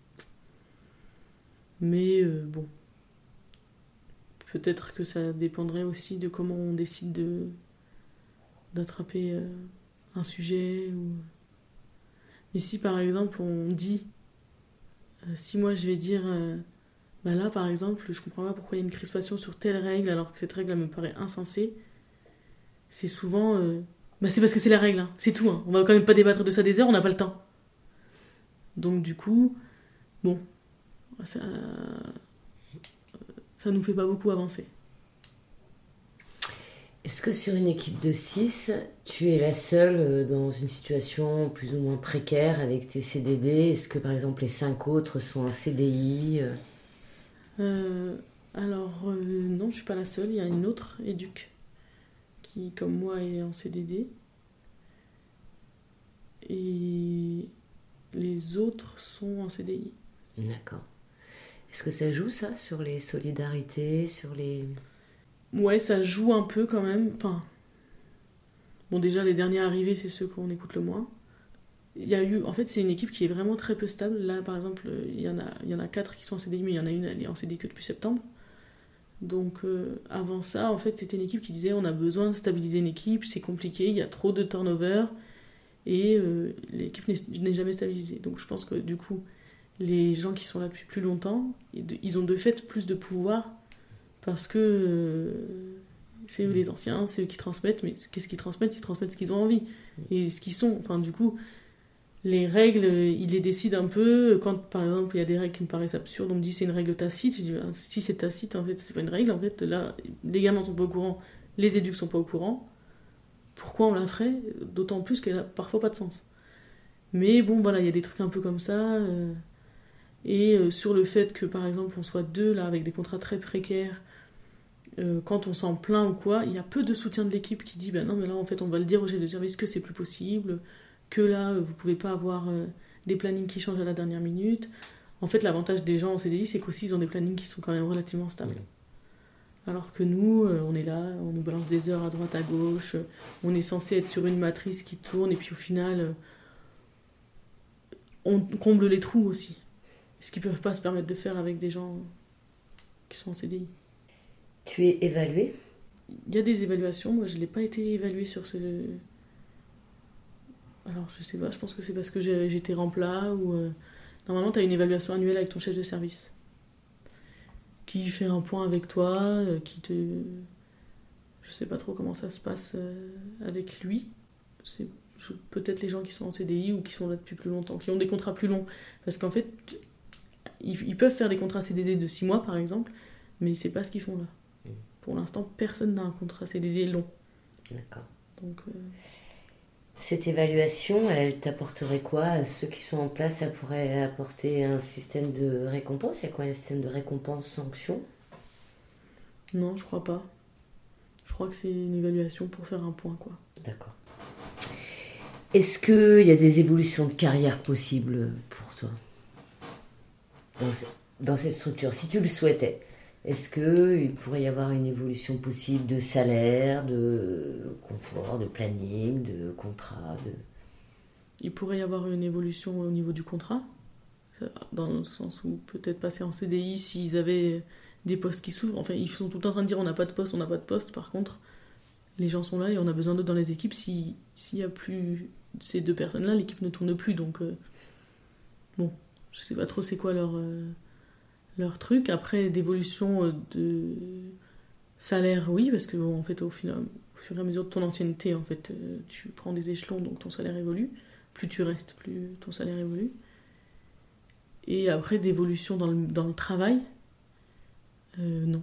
Mais euh, bon. Peut-être que ça dépendrait aussi de comment on décide de d'attraper euh, un sujet. Ou... Mais si, par exemple, on dit... Euh, si moi, je vais dire... Euh, Bah là, par exemple, je comprends pas pourquoi il y a une crispation sur telle règle alors que cette règle elle me paraît insensée. C'est souvent... Euh... Bah c'est parce que c'est la règle, hein. C'est tout. Hein. On va quand même pas débattre de ça des heures, on n'a pas le temps. Donc du coup, bon, ça, ça nous fait pas beaucoup avancer. Est-ce que sur une équipe de six, tu es la seule dans une situation plus ou moins précaire avec tes C D D ? Est-ce que par exemple les cinq autres sont en C D I ? Euh, alors, euh, non, je suis pas la seule. Il y a une autre éduc qui, comme moi, est en C D D. Et les autres sont en C D I. D'accord. Est-ce que ça joue, ça, sur les solidarités, sur les... Ouais, ça joue un peu quand même. Enfin, bon, déjà, les derniers arrivés, c'est ceux qu'on écoute le moins. Il y a eu... En fait, c'est une équipe qui est vraiment très peu stable. Là, par exemple, il y en a, il y en a quatre qui sont en C D I, mais il y en a une, elle est en C D I que depuis septembre. Donc, euh, avant ça, en fait, c'était une équipe qui disait on a besoin de stabiliser une équipe, c'est compliqué, il y a trop de turnover, et euh, l'équipe n'est, n'est jamais stabilisée. Donc, je pense que, du coup, les gens qui sont là depuis plus longtemps, ils ont de fait plus de pouvoir, parce que euh, c'est eux les anciens, c'est eux qui transmettent, mais qu'est-ce qu'ils transmettent ? Ils transmettent ce qu'ils ont envie, et ce qu'ils sont. Enfin, du coup... Les règles, ils les décident un peu. Quand, par exemple, il y a des règles qui me paraissent absurdes, on me dit c'est une règle tacite. Je dis, si c'est tacite, en fait, c'est pas une règle. En fait, là, les gamins sont pas au courant, les éducs sont pas au courant. Pourquoi on la ferait ? D'autant plus qu'elle a parfois pas de sens. Mais bon, voilà, il y a des trucs un peu comme ça. Euh, et euh, sur le fait que, par exemple, on soit deux, là, avec des contrats très précaires, euh, quand on s'en plaint ou quoi, il y a peu de soutien de l'équipe qui dit ben non mais là en fait on va le dire au chef de service que c'est plus possible, que là vous pouvez pas avoir euh, des plannings qui changent à la dernière minute. En fait l'avantage des gens en C D I c'est qu'aussi ils ont des plannings qui sont quand même relativement stables. Mmh. Alors que nous euh, on est là, on nous balance des heures à droite à gauche, euh, on est censé être sur une matrice qui tourne et puis au final euh, on comble les trous aussi. Ce qu'ils peuvent pas se permettre de faire avec des gens qui sont en C D I. Tu es évalué ? Il y a des évaluations, moi je n'ai pas été évaluée sur ce... Alors je sais pas, je pense que c'est parce que j'ai, j'étais rempla ou... Euh... Normalement tu as une évaluation annuelle avec ton chef de service qui fait un point avec toi, euh, qui te... Je sais pas trop comment ça se passe euh, avec lui. C'est je... peut-être les gens qui sont en C D I ou qui sont là depuis plus longtemps, qui ont des contrats plus longs. Parce qu'en fait, ils, ils peuvent faire des contrats C D D de six mois par exemple, mais c'est pas ce qu'ils font là. Pour l'instant, personne n'a un contrat C D D long. D'accord. Donc, euh... cette évaluation, elle t'apporterait quoi à ceux qui sont en place? Ça pourrait apporter un système de récompense. Il y a quoi, un système de récompense-sanction? Non, je crois pas. Je crois que c'est une évaluation pour faire un point, quoi. D'accord. Est-ce qu'il y a des évolutions de carrière possibles pour toi dans, dans cette structure, si tu le souhaitais? Est-ce qu'il pourrait y avoir une évolution possible de salaire, de confort, de planning, de contrat de... Il pourrait y avoir une évolution au niveau du contrat, dans le sens où peut-être passer en C D I s'ils avaient des postes qui s'ouvrent. Enfin, ils sont tout le temps en train de dire on n'a pas de poste, on n'a pas de poste. Par contre, les gens sont là et on a besoin d'eux dans les équipes. Si, s'il n'y a plus ces deux personnes-là, l'équipe ne tourne plus. Donc, euh, bon, je sais pas trop c'est quoi leur... Euh, leur truc. Après, d'évolution de salaire, oui, parce que bon, en fait, au, final, au fur et à mesure de ton ancienneté, en fait, tu prends des échelons, donc ton salaire évolue. Plus tu restes, plus ton salaire évolue. Et après, d'évolution dans le, dans le travail, euh, non.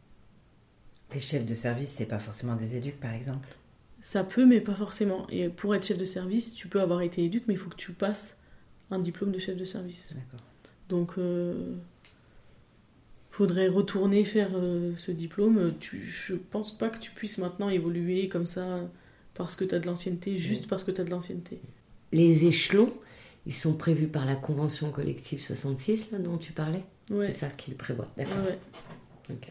Les chefs de service, c'est pas forcément des éducs, par exemple? Ça peut, mais pas forcément. Et pour être chef de service, tu peux avoir été éduc, mais il faut que tu passes un diplôme de chef de service. D'accord. Donc... Euh, faudrait retourner faire euh, ce diplôme. Tu, je pense pas que tu puisses maintenant évoluer comme ça parce que tu as de l'ancienneté, juste parce que tu as de l'ancienneté. Les échelons, ils sont prévus par la convention collective soixante-six, là, dont tu parlais? Ouais. C'est ça qu'il prévoit, d'accord. Ouais, ouais. Okay.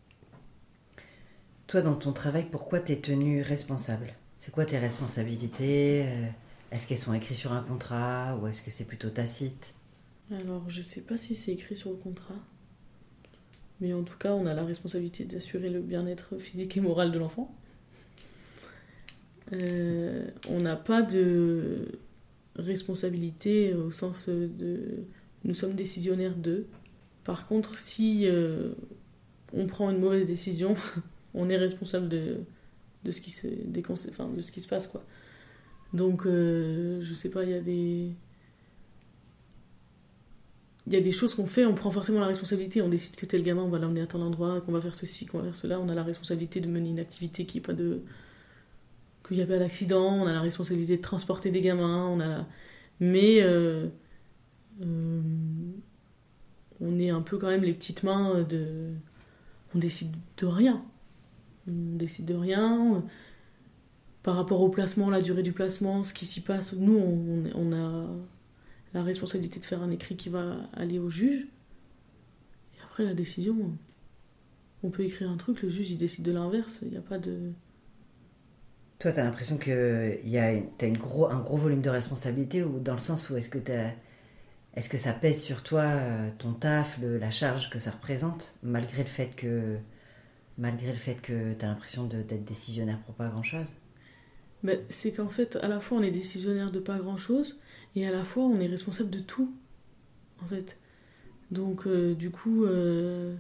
Toi, dans ton travail, pourquoi tu es tenu responsable? C'est quoi tes responsabilités? Est-ce qu'elles sont écrites sur un contrat ou est-ce que c'est plutôt tacite? Alors, je sais pas si c'est écrit sur le contrat. Mais en tout cas, on a la responsabilité d'assurer le bien-être physique et moral de l'enfant. Euh, on n'a pas de responsabilité au sens de... Nous sommes décisionnaires d'eux. Par contre, si euh, on prend une mauvaise décision, on est responsable de, de, ce, qui se, des conse... enfin, de ce qui se passe, quoi. Donc, euh, je sais pas, il y a des... Il y a des choses qu'on fait, on prend forcément la responsabilité, on décide que tel gamin, on va l'emmener à tel endroit, qu'on va faire ceci, qu'on va faire cela, on a la responsabilité de mener une activité qui est pas de... qu'il n'y a pas d'accident, on a la responsabilité de transporter des gamins, on a la... mais euh... Euh... on est un peu quand même les petites mains de... On décide de rien. On décide de rien. Par rapport au placement, la durée du placement, ce qui s'y passe, nous, on, on a... la responsabilité de faire un écrit qui va aller au juge. Et après, la décision, on peut écrire un truc, le juge, il décide de l'inverse. Il n'y a pas de... Toi, t'as l'impression que y a, t'as une gros, un gros volume de responsabilité, ou dans le sens où est-ce que, t'as, est-ce que ça pèse sur toi, ton taf, le, la charge que ça représente, malgré le fait que, malgré le fait que t'as l'impression de, d'être décisionnaire pour pas grand-chose? Ben, c'est qu'en fait, à la fois, on est décisionnaire de pas grand-chose, et à la fois, on est responsable de tout, en fait. Donc, euh, du coup, euh,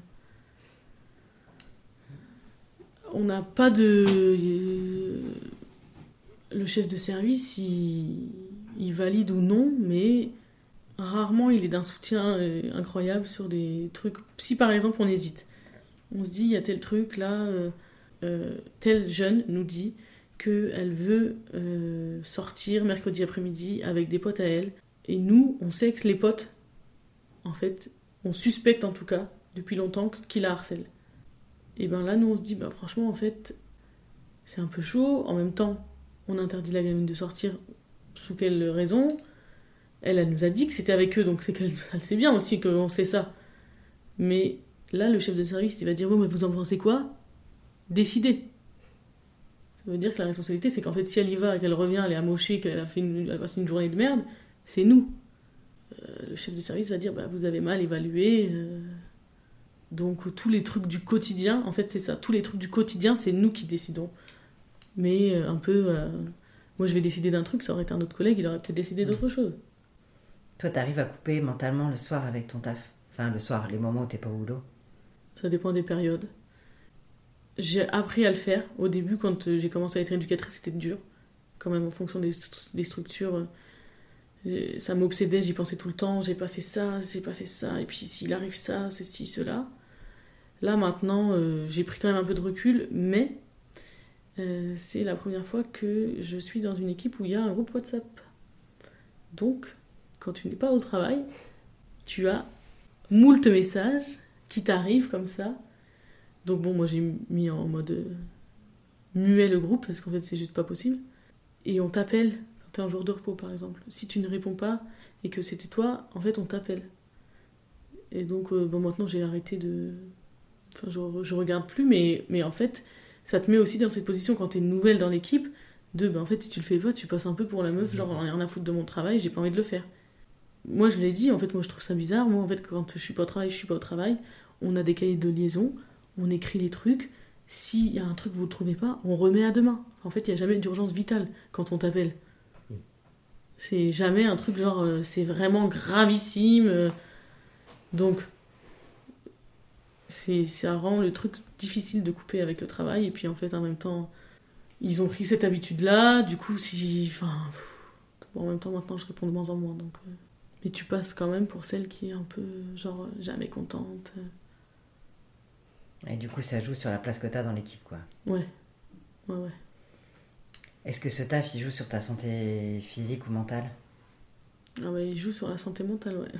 on n'a pas de... Euh, le chef de service, il, il valide ou non, mais rarement, il est d'un soutien euh, incroyable sur des trucs. Si, par exemple, on hésite, on se dit, il y a tel truc, là, euh, euh, tel jeune nous dit qu'elle veut euh, sortir mercredi après-midi avec des potes à elle. Et nous, on sait que les potes, en fait, on suspecte en tout cas, depuis longtemps, qu'il la harcèle. Et ben là, nous, on se dit, bah franchement, en fait, c'est un peu chaud. En même temps, on interdit la gamine de sortir. Sous quelle raison ? Elle, elle nous a dit que c'était avec eux, donc c'est qu'elle elle sait bien aussi qu'on sait ça. Mais là, le chef de service, il va dire, bon, mais vous en pensez quoi ? Décidez. Ça veut dire que la responsabilité, c'est qu'en fait, si elle y va, qu'elle revient, elle est amochée, qu'elle a, fait une, elle a passé une journée de merde, c'est nous. Euh, le chef de service va dire, bah, vous avez mal évalué. Euh... Donc, tous les trucs du quotidien, en fait, c'est ça. Tous les trucs du quotidien, c'est nous qui décidons. Mais euh, un peu... Euh... Moi, je vais décider d'un truc, ça aurait été un autre collègue, il aurait peut-être décidé d'autre chose. Toi, t'arrives à couper mentalement le soir avec ton taf ? Enfin, le soir, les moments où t'es pas au boulot ? Ça dépend des périodes. J'ai appris à le faire. Au début, quand j'ai commencé à être éducatrice, c'était dur. Quand même, en fonction des, des structures, ça m'obsédait, j'y pensais tout le temps. J'ai pas fait ça, j'ai pas fait ça. Et puis, s'il arrive ça, ceci, cela. Là, maintenant, euh, j'ai pris quand même un peu de recul, mais euh, c'est la première fois que je suis dans une équipe où il y a un groupe WhatsApp. Donc, quand tu n'es pas au travail, tu as moult messages qui t'arrivent comme ça. Donc bon, moi j'ai mis en mode euh, muet le groupe, parce qu'en fait c'est juste pas possible. Et on t'appelle quand t'es en jour de repos, par exemple. Si tu ne réponds pas et que c'était toi, en fait on t'appelle. Et donc euh, bon, maintenant j'ai arrêté de... Enfin, je, je regarde plus, mais, mais en fait, ça te met aussi dans cette position quand t'es nouvelle dans l'équipe, de, ben en fait, si tu le fais pas, tu passes un peu pour la meuf, genre, rien à foutre de mon travail, j'ai pas envie de le faire. Moi, je l'ai dit, en fait, moi, je trouve ça bizarre. Moi, en fait, quand je suis pas au travail, je suis pas au travail. On a des cahiers de liaison, on écrit les trucs. S'il y a un truc que vous ne trouvez pas, on remet à demain. En fait, il n'y a jamais d'urgence vitale quand on t'appelle. C'est jamais un truc genre, euh, c'est vraiment gravissime. Euh, donc, c'est, ça rend le truc difficile de couper avec le travail. Et puis, en fait, en même temps, ils ont pris cette habitude-là. Du coup, si... Enfin, bon, en même temps, maintenant, je réponds de moins en moins. Donc, euh, mais tu passes quand même pour celle qui est un peu, genre, jamais contente. Et du coup, ça joue sur la place que t'as dans l'équipe, quoi. Ouais, ouais, ouais. Est-ce que ce taf, il joue sur ta santé physique ou mentale ? Ah bah, il joue sur la santé mentale, ouais.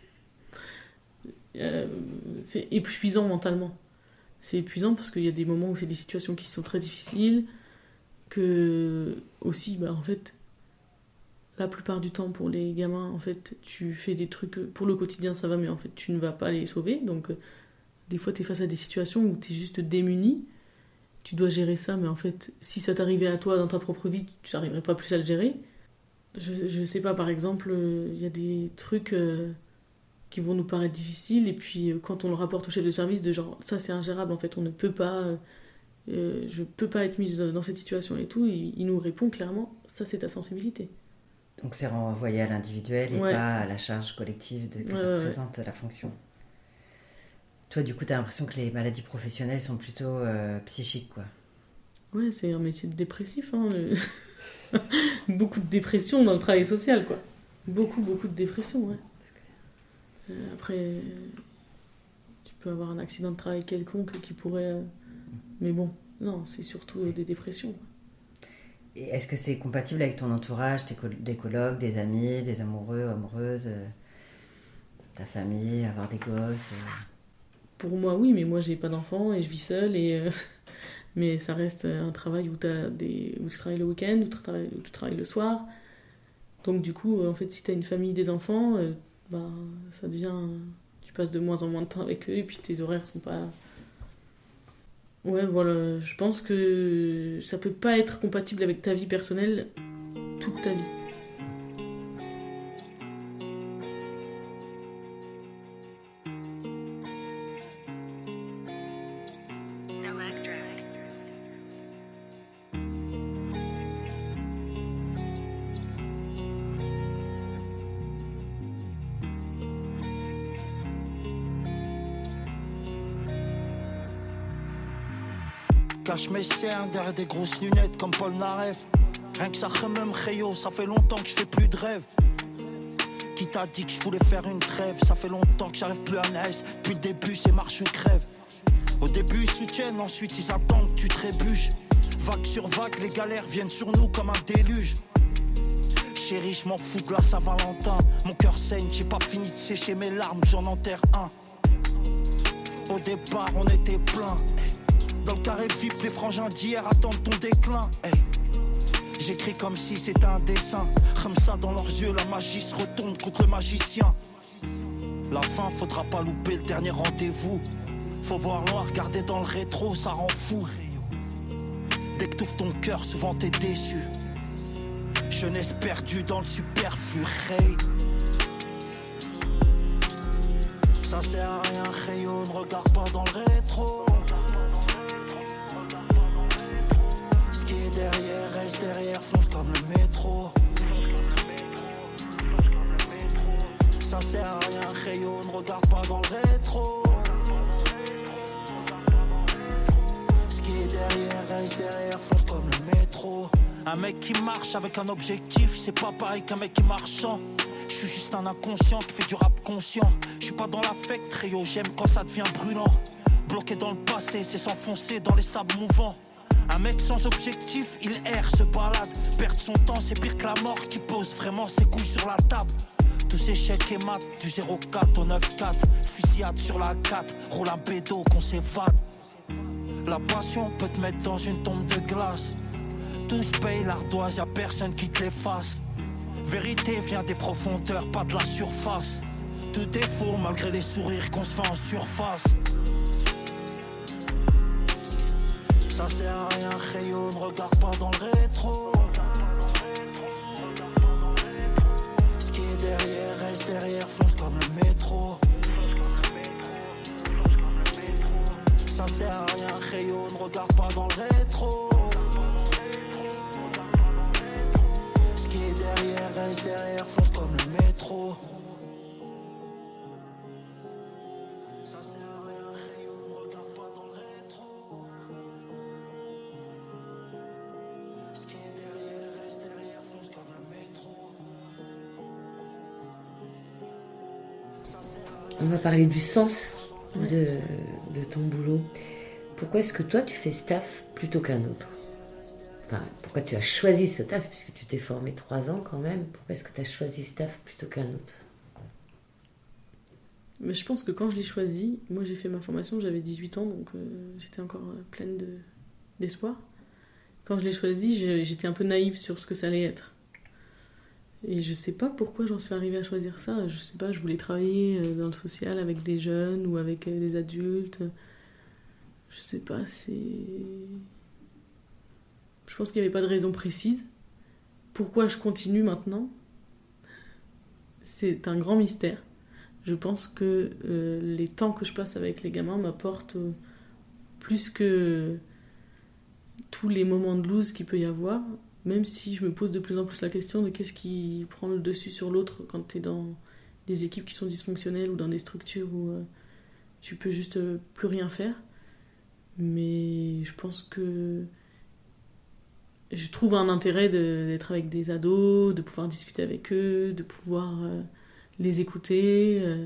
euh, c'est épuisant mentalement. C'est épuisant parce qu'il y a des moments où c'est des situations qui sont très difficiles, que aussi, bah, en fait, la plupart du temps, pour les gamins, en fait, tu fais des trucs... Pour le quotidien, ça va, mais en fait, tu ne vas pas les sauver. Donc, euh, des fois, tu es face à des situations où tu es juste démuni. Tu dois gérer ça, mais en fait, si ça t'arrivait à toi dans ta propre vie, tu n'arriverais pas plus à le gérer. Je, je sais pas, par exemple, il euh, y a des trucs euh, qui vont nous paraître difficiles, et puis euh, quand on le rapporte au chef de service, de genre, ça c'est ingérable, en fait, on ne peut pas... Euh, je peux pas être mise dans cette situation et tout, il, il nous répond clairement, ça c'est ta sensibilité. Donc c'est renvoyé à l'individuel et ouais. pas à la charge collective de, que ouais, ça ouais, représente ouais. la fonction. Toi, du coup, t'as l'impression que les maladies professionnelles sont plutôt euh, psychiques, quoi. Ouais, c'est un métier de dépressif, hein. Le... beaucoup de dépression dans le travail social, quoi. Beaucoup, beaucoup de dépression, ouais. Euh, après, tu peux avoir un accident de travail quelconque qui pourrait... Euh... Mais bon, non, c'est surtout des dépressions. Et est-ce que c'est compatible avec ton entourage, tes col- des collègues, des amis, des amoureux, amoureuses, euh, ta famille, avoir des gosses euh... Pour moi, oui, mais moi, j'ai pas d'enfants et je vis seule. Et, euh... mais ça reste un travail où, t'as des... où tu travailles le week-end, où tu travailles... où tu travailles le soir. Donc, du coup, en fait, si tu as une famille, des enfants, euh, bah, ça devient... Tu passes de moins en moins de temps avec eux et puis tes horaires sont pas... Ouais, voilà, je pense que ça peut pas être compatible avec ta vie personnelle toute ta vie. Cache mes cernes derrière des grosses lunettes comme Paul Naref. Rien que ça remème Rayo, ça fait longtemps que je fais plus de rêve. Qui t'a dit que je voulais faire une trêve? Ça fait longtemps que j'arrive plus à naître. Depuis le début c'est marche ou crève. Au début ils soutiennent, ensuite ils attendent que tu trébuches. Vague sur vague, les galères viennent sur nous comme un déluge. Chérie, je m'en fous de la Saint-Valentin. Mon cœur saigne, j'ai pas fini de sécher mes larmes, j'en enterre un. Au départ on était plein. Dans le carré V I P, les frangins d'hier attendent ton déclin. Hey. J'écris comme si c'était un dessin. Comme ça dans leurs yeux, la magie se retourne contre le magicien. La fin, faudra pas louper le dernier rendez-vous. Faut voir loin, regarder dans le rétro, ça rend fou. Dès que t'ouvres ton cœur, souvent t'es déçu. Jeunesse perdue dans le superflu. Hey. Ça sert à rien, Rayo, ne regarde pas dans le rétro. Ce qui est derrière reste derrière, fonce comme le métro. Ça sert à rien, Rayo, ne regarde pas dans le rétro. Ce qui est derrière reste derrière, fonce comme le métro. Un mec qui marche avec un objectif, c'est pas pareil qu'un mec qui marche sans. Je suis juste un inconscient qui fait du rap conscient. Je suis pas dans l'affect, Rayo, j'aime quand ça devient brûlant. Bloqué dans le passé, c'est s'enfoncer dans les sables mouvants. Un mec sans objectif, il erre, se balade. Perdre son temps, c'est pire que la mort qui pose vraiment ses couilles sur la table. Tous ces chèques et maths, du zéro quatre au neuf quatre. Fusillade sur la quatre, roule un bédo qu'on s'évade. La passion peut te mettre dans une tombe de glace. Tous payent l'ardoise, y'a personne qui te l'efface. Vérité vient des profondeurs, pas de la surface. Tout est faux malgré les sourires qu'on se fait en surface. Ça sert à rien, Rayo, ne regarde pas dans le rétro. Ce qui est derrière reste derrière, fonce comme le métro. Ça sert à rien, Rayo, ne regarde pas dans le rétro. Ce qui est derrière reste derrière, fonce comme le métro. Ça sert à rien, Rayo, ne regarde pas dans le rétro. Ce qui est derrière reste derrière, fonce comme le métro. Ça sert à rien. On va parler du sens de, de ton boulot. Pourquoi est-ce que toi tu fais ce taf plutôt qu'un autre ? Enfin, pourquoi tu as choisi ce taf, puisque tu t'es formé trois ans quand même. Pourquoi est-ce que tu as choisi ce taf plutôt qu'un autre ? Mais je pense que quand je l'ai choisi, moi j'ai fait ma formation, j'avais dix-huit ans, donc euh, j'étais encore euh, pleine de, d'espoir. Quand je l'ai choisi, j'ai, j'étais un peu naïve sur ce que ça allait être. Et je sais pas pourquoi j'en suis arrivée à choisir ça. Je sais pas, je voulais travailler euh, dans le social avec des jeunes ou avec euh, des adultes. Je sais pas, c'est... Je pense qu'il n'y avait pas de raison précise. Pourquoi je continue maintenant ? C'est un grand mystère. Je pense que euh, les temps que je passe avec les gamins m'apportent euh, plus que tous les moments de loose qu'il peut y avoir, même si je me pose de plus en plus la question de qu'est-ce qui prend le dessus sur l'autre quand tu es dans des équipes qui sont dysfonctionnelles ou dans des structures où euh, tu peux juste euh, plus rien faire. Mais je pense que je trouve un intérêt de, d'être avec des ados, de pouvoir discuter avec eux, de pouvoir euh, les écouter. Euh,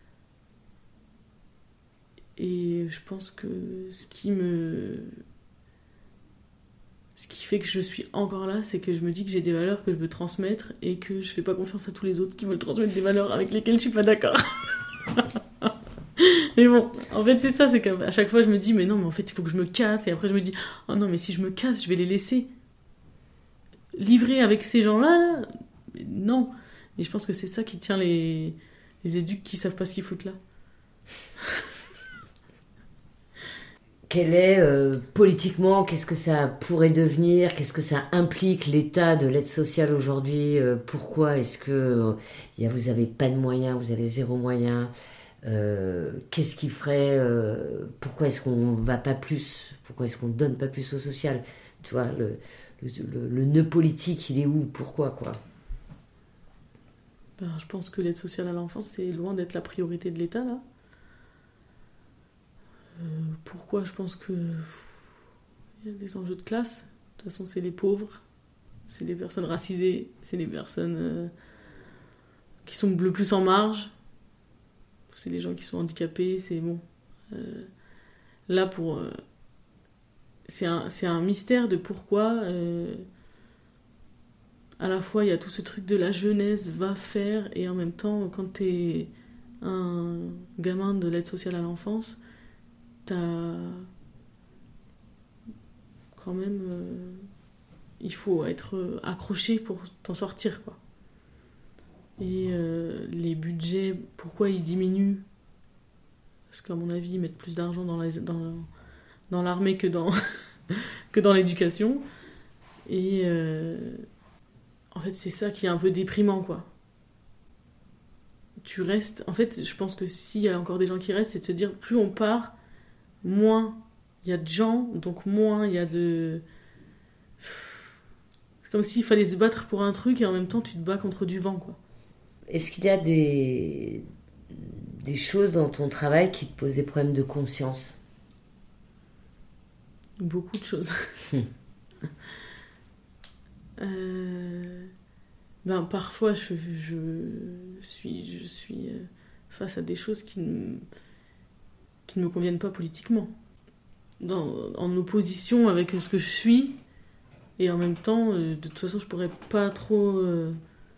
et je pense que ce qui me... Ce qui fait que je suis encore là, c'est que je me dis que j'ai des valeurs que je veux transmettre et que je fais pas confiance à tous les autres qui veulent transmettre des valeurs avec lesquelles je suis pas d'accord. Mais bon, en fait c'est ça, c'est qu'à chaque fois je me dis mais non mais en fait il faut que je me casse, et après je me dis oh non mais si je me casse je vais les laisser livrer avec ces gens-là, là. Non. Et je pense que c'est ça qui tient les, les éducs qui savent pas ce qu'ils foutent là. Quel est, euh, politiquement, qu'est-ce que ça pourrait devenir ? Qu'est-ce que ça implique, l'état de l'aide sociale aujourd'hui ? euh, Pourquoi est-ce que euh, y a, vous avez pas de moyens, vous avez zéro moyen ? euh, Qu'est-ce qui ferait euh, Pourquoi est-ce qu'on va pas plus ? Pourquoi est-ce qu'on donne pas plus au social ? Tu vois, le, le, le, le nœud politique, il est où ? Pourquoi, quoi ? Ben, je pense que l'aide sociale à l'enfance, c'est loin d'être la priorité de l'État, là. Euh, pourquoi ? Je pense que il y a des enjeux de classe. De toute façon, c'est les pauvres, c'est les personnes racisées, c'est les personnes euh, qui sont le plus en marge, c'est les gens qui sont handicapés, c'est bon. Euh, là, pour... Euh, c'est, un, c'est un mystère de pourquoi... Euh, à la fois, il y a tout ce truc de la jeunesse va faire, et en même temps, quand t'es un gamin de l'aide sociale à l'enfance, t'as quand même, euh, il faut être accroché pour t'en sortir, quoi. Et euh, les budgets, pourquoi ils diminuent? Parce qu'à mon avis, ils mettent plus d'argent dans, la, dans, dans l'armée que dans, que dans l'éducation. Et euh, en fait, c'est ça qui est un peu déprimant, quoi. Tu restes... En fait, je pense que s'il y a encore des gens qui restent, c'est de se dire, plus on part, moins il y a de gens, donc moins il y a de... C'est comme s'il fallait se battre pour un truc et en même temps, tu te bats contre du vent, quoi. Est-ce qu'il y a des... des choses dans ton travail qui te posent des problèmes de conscience? Beaucoup de choses. euh... ben, parfois, je, je, suis, je suis face à des choses qui ne, qui ne me conviennent pas politiquement. Dans, en opposition avec ce que je suis, et en même temps, de toute façon, je pourrais pas trop... Euh...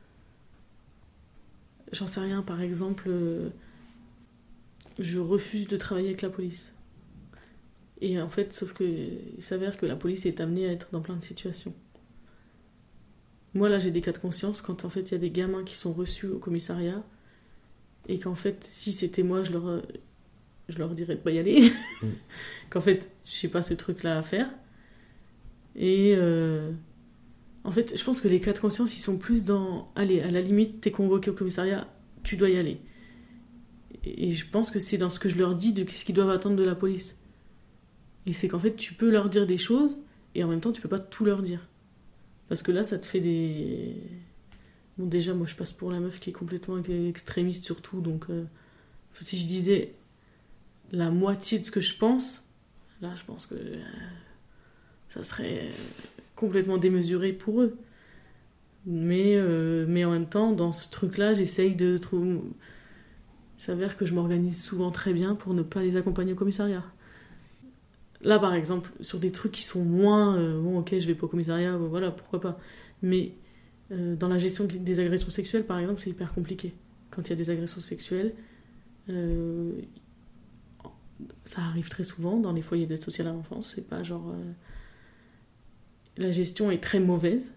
J'en sais rien, par exemple... Euh... je refuse de travailler avec la police. Et en fait, sauf que il s'avère que la police est amenée à être dans plein de situations. Moi, là, j'ai des cas de conscience quand, en fait, il y a des gamins qui sont reçus au commissariat et qu'en fait, si c'était moi, je leur, je leur dirais de pas y aller. Mmh. Qu'en fait, je sais pas ce truc-là à faire. Et euh, en fait, je pense que les cas de conscience, ils sont plus dans... Allez, à la limite, t'es convoqué au commissariat, tu dois y aller. Et je pense que c'est dans ce que je leur dis de ce qu'ils doivent attendre de la police. Et c'est qu'en fait, tu peux leur dire des choses, et en même temps, tu peux pas tout leur dire. Parce que là, ça te fait des... Bon, déjà, moi, je passe pour la meuf qui est complètement extrémiste sur tout, donc euh, si je disais la moitié de ce que je pense, là, je pense que euh, ça serait complètement démesuré pour eux. Mais, euh, mais en même temps, dans ce truc-là, j'essaye de trouver... Il s'avère que je m'organise souvent très bien pour ne pas les accompagner au commissariat. Là, par exemple, sur des trucs qui sont moins... Euh, bon, ok, je vais pas au commissariat, bon, voilà, pourquoi pas. Mais euh, dans la gestion des agressions sexuelles, par exemple, c'est hyper compliqué. Quand il y a des agressions sexuelles, euh, ça arrive très souvent dans les foyers d'aide sociale à l'enfance. C'est pas genre... Euh, la gestion est très mauvaise.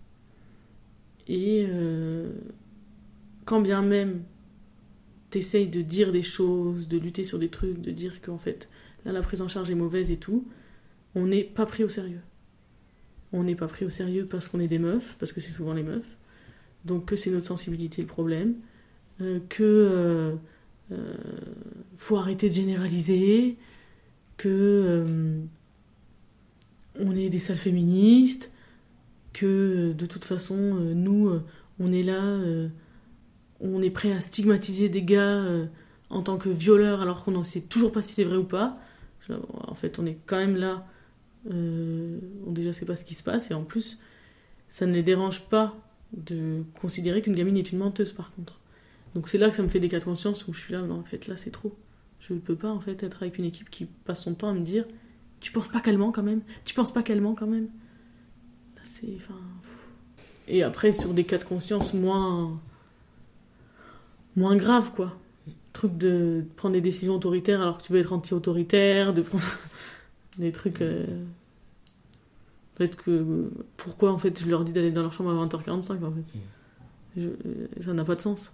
Et euh, quand bien même... t'essayes de dire des choses, de lutter sur des trucs, de dire qu'en fait, là, la prise en charge est mauvaise et tout, on n'est pas pris au sérieux. On n'est pas pris au sérieux parce qu'on est des meufs, parce que c'est souvent les meufs, donc que c'est notre sensibilité le problème, euh, que euh, euh, faut arrêter de généraliser, que euh, on est des sales féministes, que de toute façon, euh, nous, euh, on est là... Euh, on est prêt à stigmatiser des gars euh, en tant que violeurs alors qu'on n'en sait toujours pas si c'est vrai ou pas. En fait, on est quand même là, euh, on déjà sait pas ce qui se passe, et en plus, ça ne les dérange pas de considérer qu'une gamine est une menteuse, par contre. Donc c'est là que ça me fait des cas de conscience où je suis là, non, en fait, là, c'est trop. Je ne peux pas, en fait, être avec une équipe qui passe son temps à me dire « Tu penses pas qu'elle ment, quand même ? Tu penses pas qu'elle ment, quand même ?» Là, c'est... Enfin... Et après, sur des cas de conscience moins... moins grave, quoi. Truc de prendre des décisions autoritaires alors que tu veux être anti-autoritaire, de prendre des trucs... Euh... Peut-être que... Pourquoi, en fait, je leur dis d'aller dans leur chambre à vingt heures quarante-cinq, en fait. Je... Ça n'a pas de sens.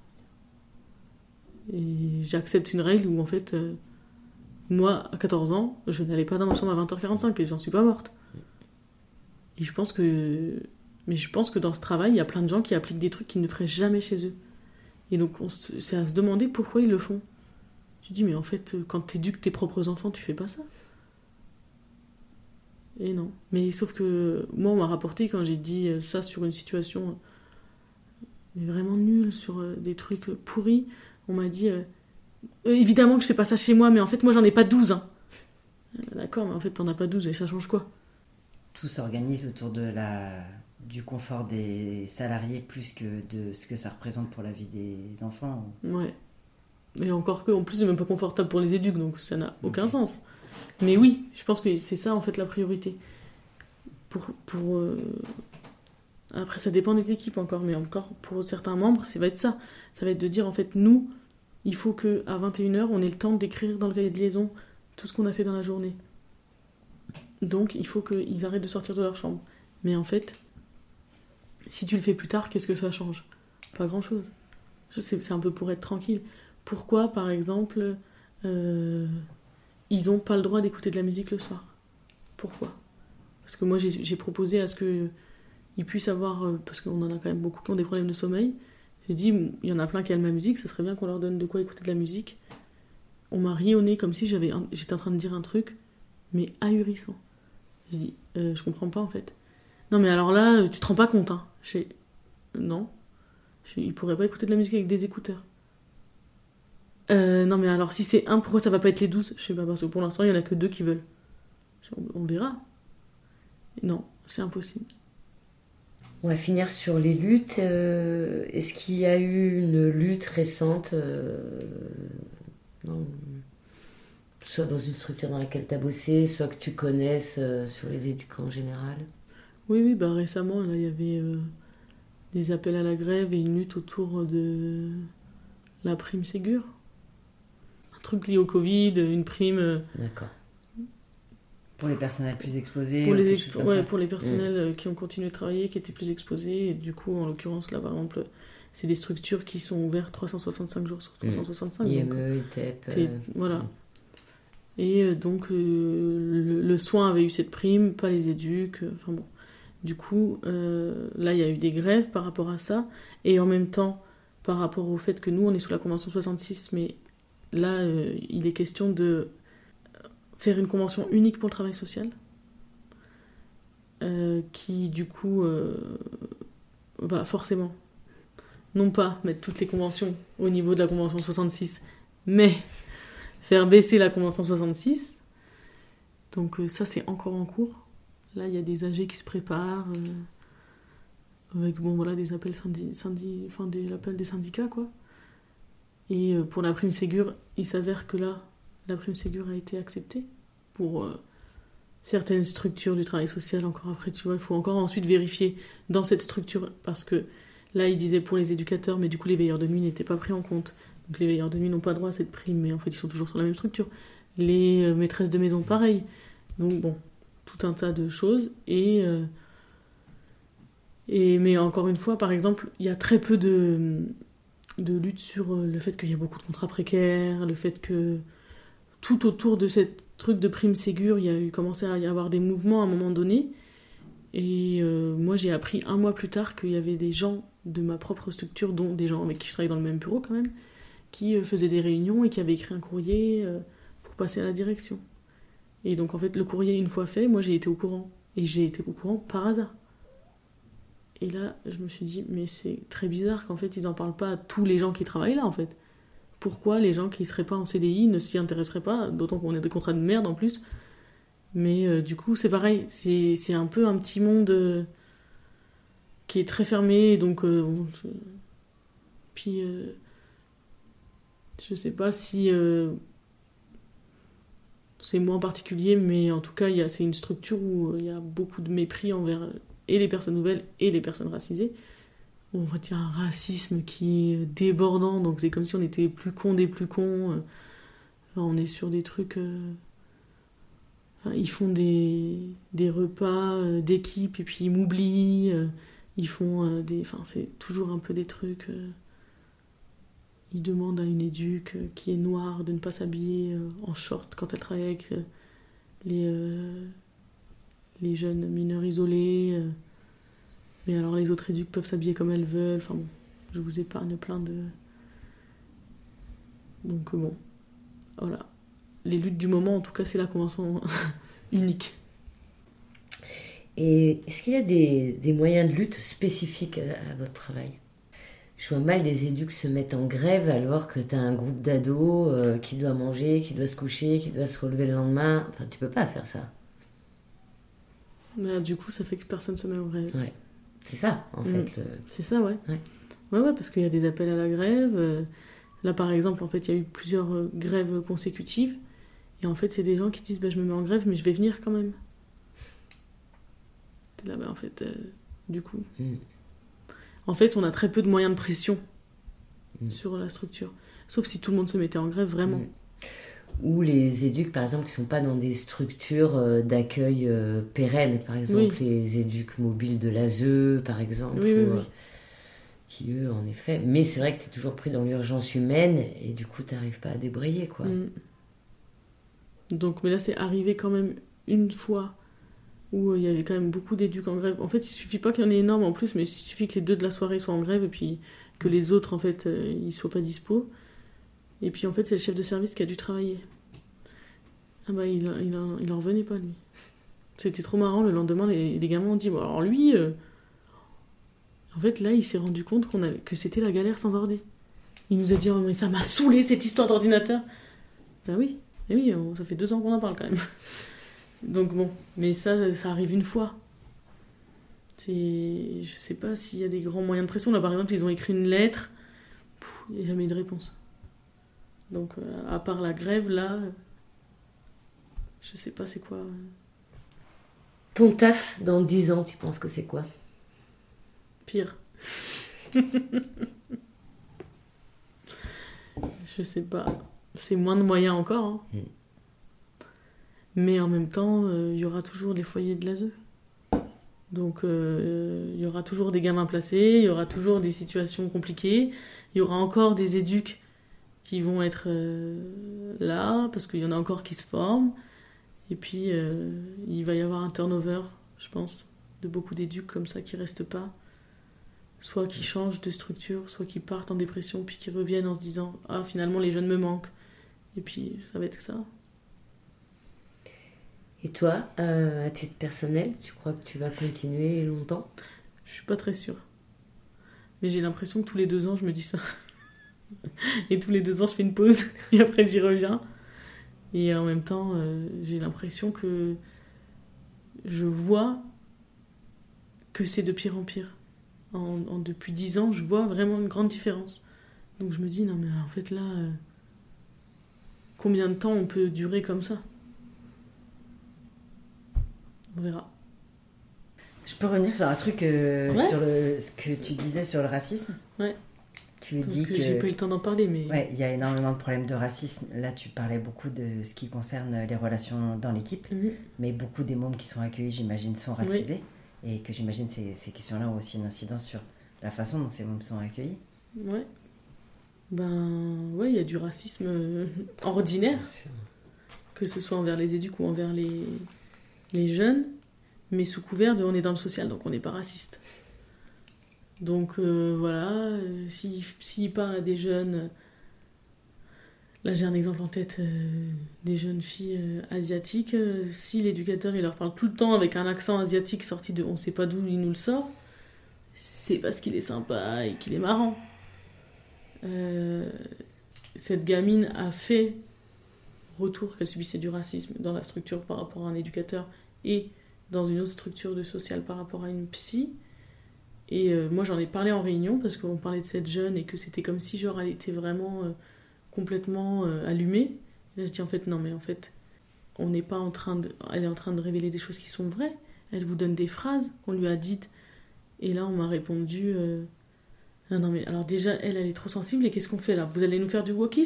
Et j'accepte une règle où, en fait, euh... moi, à quatorze ans, je n'allais pas dans ma chambre à vingt heures quarante-cinq et j'en suis pas morte. Et je pense que... Mais je pense que dans ce travail, il y a plein de gens qui appliquent des trucs qu'ils ne feraient jamais chez eux. Et donc, on se, c'est à se demander pourquoi ils le font. Je dis, mais en fait, quand t'éduques tes propres enfants, tu fais pas ça. Et non. Mais sauf que moi, on m'a rapporté, quand j'ai dit ça sur une situation mais vraiment nulle, sur des trucs pourris, on m'a dit, euh, évidemment que je fais pas ça chez moi, mais en fait, moi, j'en ai pas douze. Hein. D'accord, mais en fait, t'en as pas douze, et ça change quoi ? Tout s'organise autour de la... du confort des salariés plus que de ce que ça représente pour la vie des enfants. Ouais. Et encore que, en plus, c'est même pas confortable pour les éducs, donc ça n'a aucun okay. sens. Mais oui, je pense que c'est ça, en fait, la priorité. Pour... pour euh... Après, ça dépend des équipes encore, mais encore, pour certains membres, ça va être ça. Ça va être de dire, en fait, nous, il faut qu'à vingt et une heures, on ait le temps d'écrire dans le cahier de liaison tout ce qu'on a fait dans la journée. Donc il faut qu'ils arrêtent de sortir de leur chambre. Mais en fait, si tu le fais plus tard, qu'est-ce que ça change ? Pas grand-chose. Je sais, c'est un peu pour être tranquille. Pourquoi, par exemple, euh, ils n'ont pas le droit d'écouter de la musique le soir ? Pourquoi ? Parce que moi, j'ai, j'ai proposé à ce qu'ils puissent avoir... Euh, parce qu'on en a quand même beaucoup qui ont des problèmes de sommeil. J'ai dit, il y en a plein qui aiment la musique, ça serait bien qu'on leur donne de quoi écouter de la musique. On m'a ri au nez comme si j'avais un, j'étais en train de dire un truc, mais ahurissant. Je dis, euh, je comprends pas en fait. Non mais alors là, tu te rends pas compte, hein. J'ai... Non. J'ai... Ils pourraient pas écouter de la musique avec des écouteurs. Euh, non mais alors si c'est un, pourquoi ça va pas être les douze ? Je sais pas, parce que pour l'instant il y en a que deux qui veulent. On, on verra. Non, c'est impossible. On va finir sur les luttes. Euh, est-ce qu'il y a eu une lutte récente euh, non, soit dans une structure dans laquelle tu as bossé, soit que tu connaisses euh, sur les éducants en général ? Oui, oui, bah récemment, là, il y avait euh, des appels à la grève et une lutte autour de la prime Ségur. Un truc lié au Covid, une prime... Euh, D'accord. Pour les personnels plus exposés. Pour les, exp... ouais, pour les personnels mmh. qui ont continué de travailler, qui étaient plus exposés. Et du coup, en l'occurrence, là, par exemple, c'est des structures qui sont ouvertes trois cent soixante-cinq jours sur trois cent soixante-cinq. Mmh. I donc, M E, I T E P. Euh... Voilà. Mmh. Et euh, donc, euh, le, le soin avait eu cette prime, pas les éduques. Euh, enfin bon. Du coup, euh, là, il y a eu des grèves par rapport à ça. Et en même temps, par rapport au fait que nous, on est sous la Convention soixante-six, mais là, euh, il est question de faire une convention unique pour le travail social, euh, qui, du coup, euh, va forcément, non pas mettre toutes les conventions au niveau de la Convention soixante-six, mais faire baisser la Convention soixante-six. Donc euh, ça, c'est encore en cours. Là, il y a des A G qui se préparent, euh, avec bon, voilà, des appels syndi- syndi- enfin, des, l'appel des syndicats, quoi. Et euh, pour la prime Ségur, il s'avère que là, la prime Ségur a été acceptée pour euh, certaines structures du travail social. Encore après, tu vois, il faut encore ensuite vérifier dans cette structure, parce que là, il disait pour les éducateurs, mais du coup, les veilleurs de nuit n'étaient pas pris en compte. Donc les veilleurs de nuit n'ont pas droit à cette prime, mais en fait, ils sont toujours sur la même structure. Les euh, maîtresses de maison, pareil. Donc bon, tout un tas de choses. Et, euh, et mais encore une fois, par exemple, il y a très peu de, de lutte sur le fait qu'il y a beaucoup de contrats précaires, le fait que tout autour de ce truc de prime Ségur, il y a eu commencé à y avoir des mouvements à un moment donné. Et euh, moi, j'ai appris un mois plus tard qu'il y avait des gens de ma propre structure, dont des gens avec qui je travaille dans le même bureau quand même, qui euh, faisaient des réunions et qui avaient écrit un courrier euh, pour passer à la direction. Et donc, en fait, le courrier, une fois fait, moi, j'ai été au courant. Et j'ai été au courant par hasard. Et là, je me suis dit, mais c'est très bizarre qu'en fait, ils n'en parlent pas à tous les gens qui travaillent là, en fait. Pourquoi les gens qui ne seraient pas en C D I ne s'y intéresseraient pas, d'autant qu'on a des contrats de merde en plus. Mais euh, du coup, c'est pareil. C'est, c'est un peu un petit monde euh, qui est très fermé. Donc, euh, bon, je... puis, euh, je sais pas si... Euh... c'est moi en particulier, mais en tout cas, y a, c'est une structure où il y a beaucoup de mépris envers et les personnes nouvelles et les personnes racisées. On voit qu'il y a un racisme qui est débordant, donc c'est comme si on était plus cons des plus cons. Enfin, on est sur des trucs... Euh... Enfin, ils font des, des repas euh, d'équipe et puis ils m'oublient. Euh, ils font euh, des... Enfin, c'est toujours un peu des trucs... Euh... Ils demandent à une éduque euh, qui est noire de ne pas s'habiller euh, en short quand elle travaille avec euh, les, euh, les jeunes mineurs isolés. Euh... Mais alors les autres éduques peuvent s'habiller comme elles veulent. Enfin bon, je vous épargne plein de... Donc bon, voilà. Les luttes du moment, en tout cas, c'est la convention unique. Et est-ce qu'il y a des, des moyens de lutte spécifiques à, à votre travail ? Je vois mal des éduques se mettre en grève alors que tu as un groupe d'ados euh, qui doit manger, qui doit se coucher, qui doit se relever le lendemain. Enfin, tu peux pas faire ça. Bah, du coup, ça fait que personne se met en grève. Ouais. C'est ça, en fait. Mmh. Le... C'est ça, ouais. ouais. Ouais, ouais, parce qu'il y a des appels à la grève. Euh, là, par exemple, en fait, il y a eu plusieurs euh, grèves consécutives. Et en fait, c'est des gens qui disent bah, « je me mets en grève, mais je vais venir quand même ». T'es là, bah, en fait, euh, du coup... Mmh. En fait, on a très peu de moyens de pression mmh. sur la structure. Sauf si tout le monde se mettait en grève, vraiment. Mmh. ou les éducs, par exemple, qui ne sont pas dans des structures euh, d'accueil euh, pérennes, par exemple, oui. les éducs mobiles de l'A S E, par exemple, oui, oui, ou, oui. Euh, qui, eux, en effet... Mais c'est vrai que tu es toujours pris dans l'urgence humaine, et du coup, tu n'arrives pas à débrayer, quoi. Mm. Donc, mais là, c'est arrivé quand même une fois où il y avait quand même beaucoup d'éducs en grève. En fait, il suffit pas qu'il y en ait énorme en plus, mais il suffit que les deux de la soirée soient en grève, et puis que les autres, en fait, euh, ils soient pas dispo. Et puis, en fait, c'est le chef de service qui a dû travailler. Ah bah, il, il, il en revenait pas, lui. C'était trop marrant. Le lendemain, les, les gamins ont dit, bon, alors lui... Euh... En fait, là, il s'est rendu compte qu'on avait, que c'était la galère sans ordi. Il nous a dit, oh, mais ça m'a saoulé, cette histoire d'ordinateur. Ben oui, et oui, ça fait deux ans qu'on en parle, quand même. Donc bon, mais ça, ça arrive une fois. C'est... Je sais pas s'il y a des grands moyens de pression. Là, par exemple, ils ont écrit une lettre. Il n'y a jamais eu de réponse. Donc, euh, à part la grève, là, je sais pas c'est quoi. Ton taf dans dix ans, tu penses que c'est quoi ? Pire. Je sais pas. C'est moins de moyens encore. Hein. Mm. Mais en même temps, il euh, y aura toujours des foyers de l'A S E. Donc, il euh, y aura toujours des gamins placés, il y aura toujours des situations compliquées, il y aura encore des éducs qui vont être euh, là, parce qu'il y en a encore qui se forment. Et puis, euh, il va y avoir un turnover, je pense, de beaucoup d'éducs comme ça qui restent pas. Soit qui changent de structure, soit qui partent en dépression, puis qui reviennent en se disant « Ah, finalement, les jeunes me manquent. » Et puis, ça va être ça. Et toi, euh, à titre personnel, tu crois que tu vas continuer longtemps ? Je suis pas très sûre. Mais j'ai l'impression que tous les deux ans, je me dis ça. Et tous les deux ans, je fais une pause. Et après, j'y reviens. Et en même temps, euh, j'ai l'impression que je vois que c'est de pire en pire. En, en, depuis dix ans, je vois vraiment une grande différence. Donc je me dis, non mais en fait là, euh, combien de temps on peut durer comme ça ? On verra. Je peux revenir sur un truc, euh, ouais. sur le, ce que tu disais sur le racisme. Ouais. Tu Parce dis que, que j'ai pas eu le temps d'en parler, mais... Ouais, il y a énormément de problèmes de racisme. Là, tu parlais beaucoup de ce qui concerne les relations dans l'équipe, mm-hmm. mais beaucoup des mômes qui sont accueillis, j'imagine, sont racisés. Oui. Et que j'imagine que ces, ces questions-là ont aussi une incidence sur la façon dont ces mômes sont accueillis. Ouais. Ben, ouais, il y a du racisme euh, ordinaire, que ce soit envers les éducs ou envers les, les jeunes, mais sous couvert de on est dans le social, donc on n'est pas raciste. Donc euh, voilà, euh, s'il si, si parle à des jeunes, euh, là j'ai un exemple en tête, euh, des jeunes filles euh, asiatiques, euh, si l'éducateur il leur parle tout le temps avec un accent asiatique sorti de on sait pas d'où il nous le sort, c'est parce qu'il est sympa et qu'il est marrant. Euh, cette gamine a fait retour qu'elle subissait du racisme dans la structure par rapport à un éducateur et dans une autre structure de social par rapport à une psy. Et euh, moi, j'en ai parlé en réunion parce qu'on parlait de cette jeune et que c'était comme si, genre, elle était vraiment euh, complètement euh, allumée. Et là, je dis en fait, non, mais en fait, on n'est pas en train de... Elle est en train de révéler des choses qui sont vraies. Elle vous donne des phrases qu'on lui a dites. Et là, on m'a répondu... Euh, ah non, mais alors déjà, elle, elle est trop sensible. Et qu'est-ce qu'on fait là ? Vous allez nous faire du wokisme ?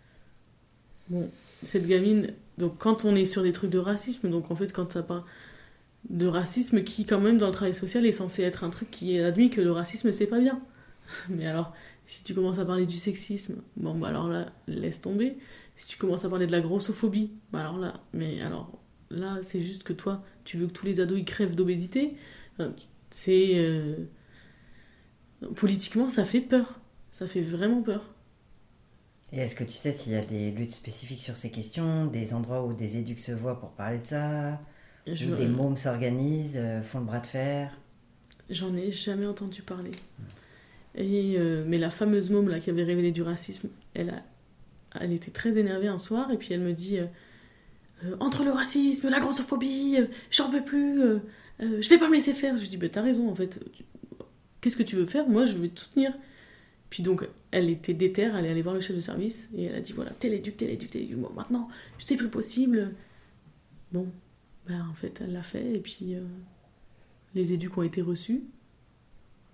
Bon, cette gamine... Donc, quand on est sur des trucs de racisme, donc en fait, quand ça part... de racisme qui, quand même, dans le travail social, est censé être un truc qui est admis que le racisme, c'est pas bien. Mais alors, si tu commences à parler du sexisme, bon, bah alors là, laisse tomber. Si tu commences à parler de la grossophobie, bah alors là, mais alors, là, c'est juste que toi, tu veux que tous les ados, ils crèvent d'obésité. Enfin, c'est... Euh... Politiquement, ça fait peur. Ça fait vraiment peur. Et est-ce que tu sais s'il y a des luttes spécifiques sur ces questions, des endroits où des éducs se voient pour parler de ça ? Je... Où des mômes s'organisent, euh, font le bras de fer. J'en ai jamais entendu parler. Et, euh, mais la fameuse môme là, qui avait révélé du racisme, elle, a, elle était très énervée un soir, et puis elle me dit euh, euh, entre le racisme, la grossophobie, euh, j'en peux plus, euh, euh, je vais pas me laisser faire. Je lui dis, bah, t'as raison en fait, qu'est-ce que tu veux faire ? Moi je vais te soutenir. Puis donc elle était déterre, elle est allée voir le chef de service, et elle a dit voilà, t'es l'éduc, t'es l'éduc, t'es l'éduc, bon maintenant, c'est plus possible. Bon. Ben, en fait, elle l'a fait, et puis euh, les éducs ont été reçus.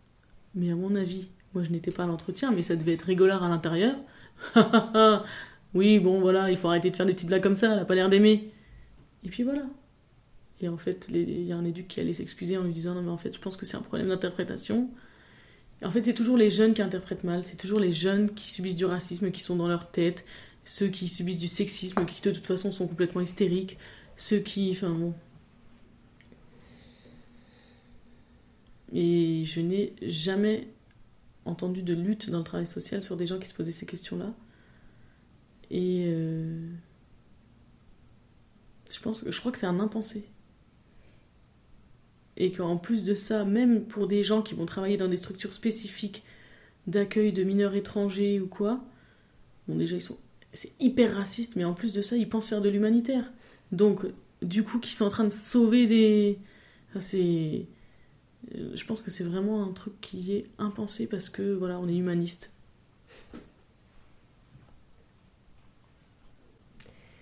Mais à mon avis, moi je n'étais pas à l'entretien, mais ça devait être rigolard à l'intérieur. oui, bon, voilà, il faut arrêter de faire des petites blagues comme ça, elle a pas l'air d'aimer. Et puis voilà. Et en fait, il y a un éduc qui allait s'excuser en lui disant, non, mais en fait, je pense que c'est un problème d'interprétation. Et en fait, c'est toujours les jeunes qui interprètent mal, c'est toujours les jeunes qui subissent du racisme, qui sont dans leur tête, ceux qui subissent du sexisme, qui de toute façon sont complètement hystériques, ceux qui... Enfin bon... Et je n'ai jamais entendu de lutte dans le travail social sur des gens qui se posaient ces questions-là. Et euh, je pense, je crois que c'est un impensé. Et qu'en plus de ça, même pour des gens qui vont travailler dans des structures spécifiques d'accueil de mineurs étrangers ou quoi, bon déjà ils sont, c'est hyper raciste, mais en plus de ça, ils pensent faire de l'humanitaire. Donc, du coup, qu'ils sont en train de sauver des... Enfin, c'est... Je pense que c'est vraiment un truc qui est impensé parce que, voilà, on est humaniste.